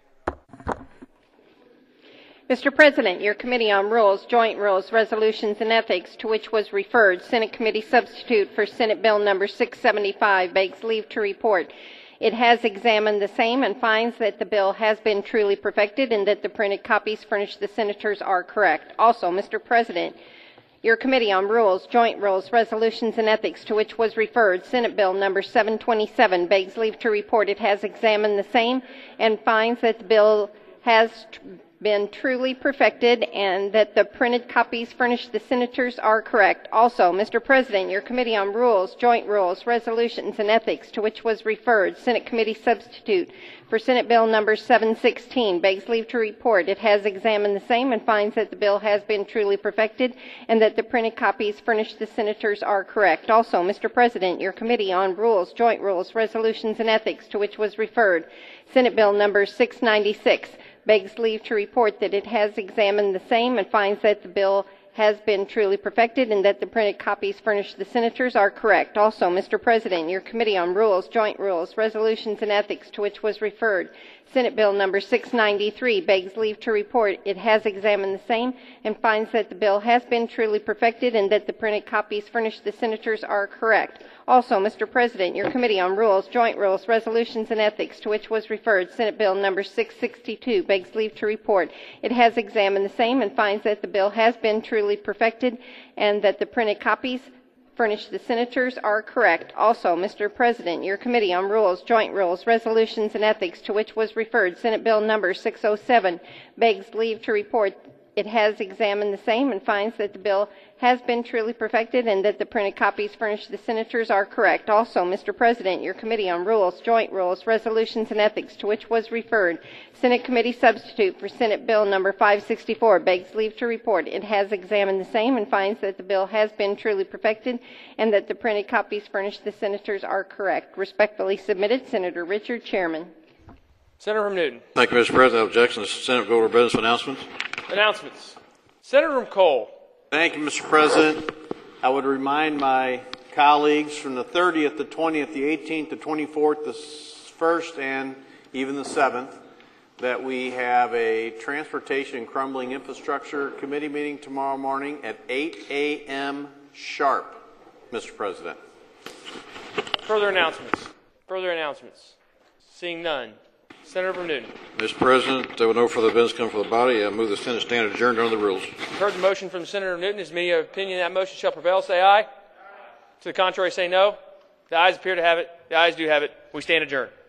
Mister President, your Committee on Rules, Joint Rules, Resolutions, and Ethics, to which was referred, Senate Committee Substitute for Senate Bill Number six seventy-five, begs leave to report. It has examined the same and finds that the bill has been truly perfected and that the printed copies furnished the senators are correct. Also, Mister President, your Committee on Rules, Joint Rules, Resolutions, and Ethics, to which was referred, Senate Bill Number seven twenty-seven, begs leave to report. It has examined the same and finds that the bill has t- been truly perfected and that the printed copies furnished the senators are correct. Also, Mister President, your Committee on Rules, Joint Rules, Resolutions, and Ethics, to which was referred, Senate Committee Substitute for Senate Bill Number seven sixteen, begs leave to report. It has examined the same and finds that the bill has been truly perfected and that the printed copies furnished the senators are correct. Also, Mister President, your Committee on Rules, Joint Rules, Resolutions, and Ethics, to which was referred, Senate Bill Number six ninety-six, begs leave to report that it has examined the same and finds that the bill has been truly perfected and that the printed copies furnished to the senators are correct. Also, Mister President, your Committee on Rules, Joint Rules, Resolutions, and Ethics, to which was referred, Senate Bill Number six ninety-three, begs leave to report it has examined the same and finds that the bill has been truly perfected and that the printed copies furnished to the senators are correct. Also, Mister President, your Committee on Rules, Joint Rules, Resolutions, and Ethics, to which was referred, Senate Bill Number six sixty-two, begs leave to report it has examined the same and finds that the bill has been truly perfected and that the printed copies furnished to the senators are correct. Also, Mister President, your Committee on Rules, Joint Rules, Resolutions, and Ethics, to which was referred, Senate Bill Number six oh seven, begs leave to report it has examined the same and finds that the bill has been truly perfected and that the printed copies furnished to the senators are correct. Also, Mister President, your Committee on Rules, Joint Rules, Resolutions, and Ethics, to which was referred, Senate Committee Substitute for Senate Bill Number five sixty-four, begs leave to report it has examined the same and finds that the bill has been truly perfected and that the printed copies furnished to the senators are correct. Respectfully submitted, Senator Richard, Chairman. Senator from Newton. Thank you, Mister President. Objection to Senate go to business announcements. Announcements. Senator from Cole. Thank you, Mister President. I would remind my colleagues from the thirtieth, the twentieth, the eighteenth, the twenty-fourth, the first, and even the seventh, that we have a Transportation and Crumbling Infrastructure Committee meeting tomorrow morning at eight a.m. sharp, Mister President. Further announcements. Further announcements. Seeing none. Senator from Newton. Mister President, there were no further business come for the body. I move the Senate stand adjourned under the rules. You've heard the motion from Senator from Newton. Is many opinion that motion shall prevail, say aye. To the contrary, say no. The ayes appear to have it. The ayes do have it. We stand adjourned.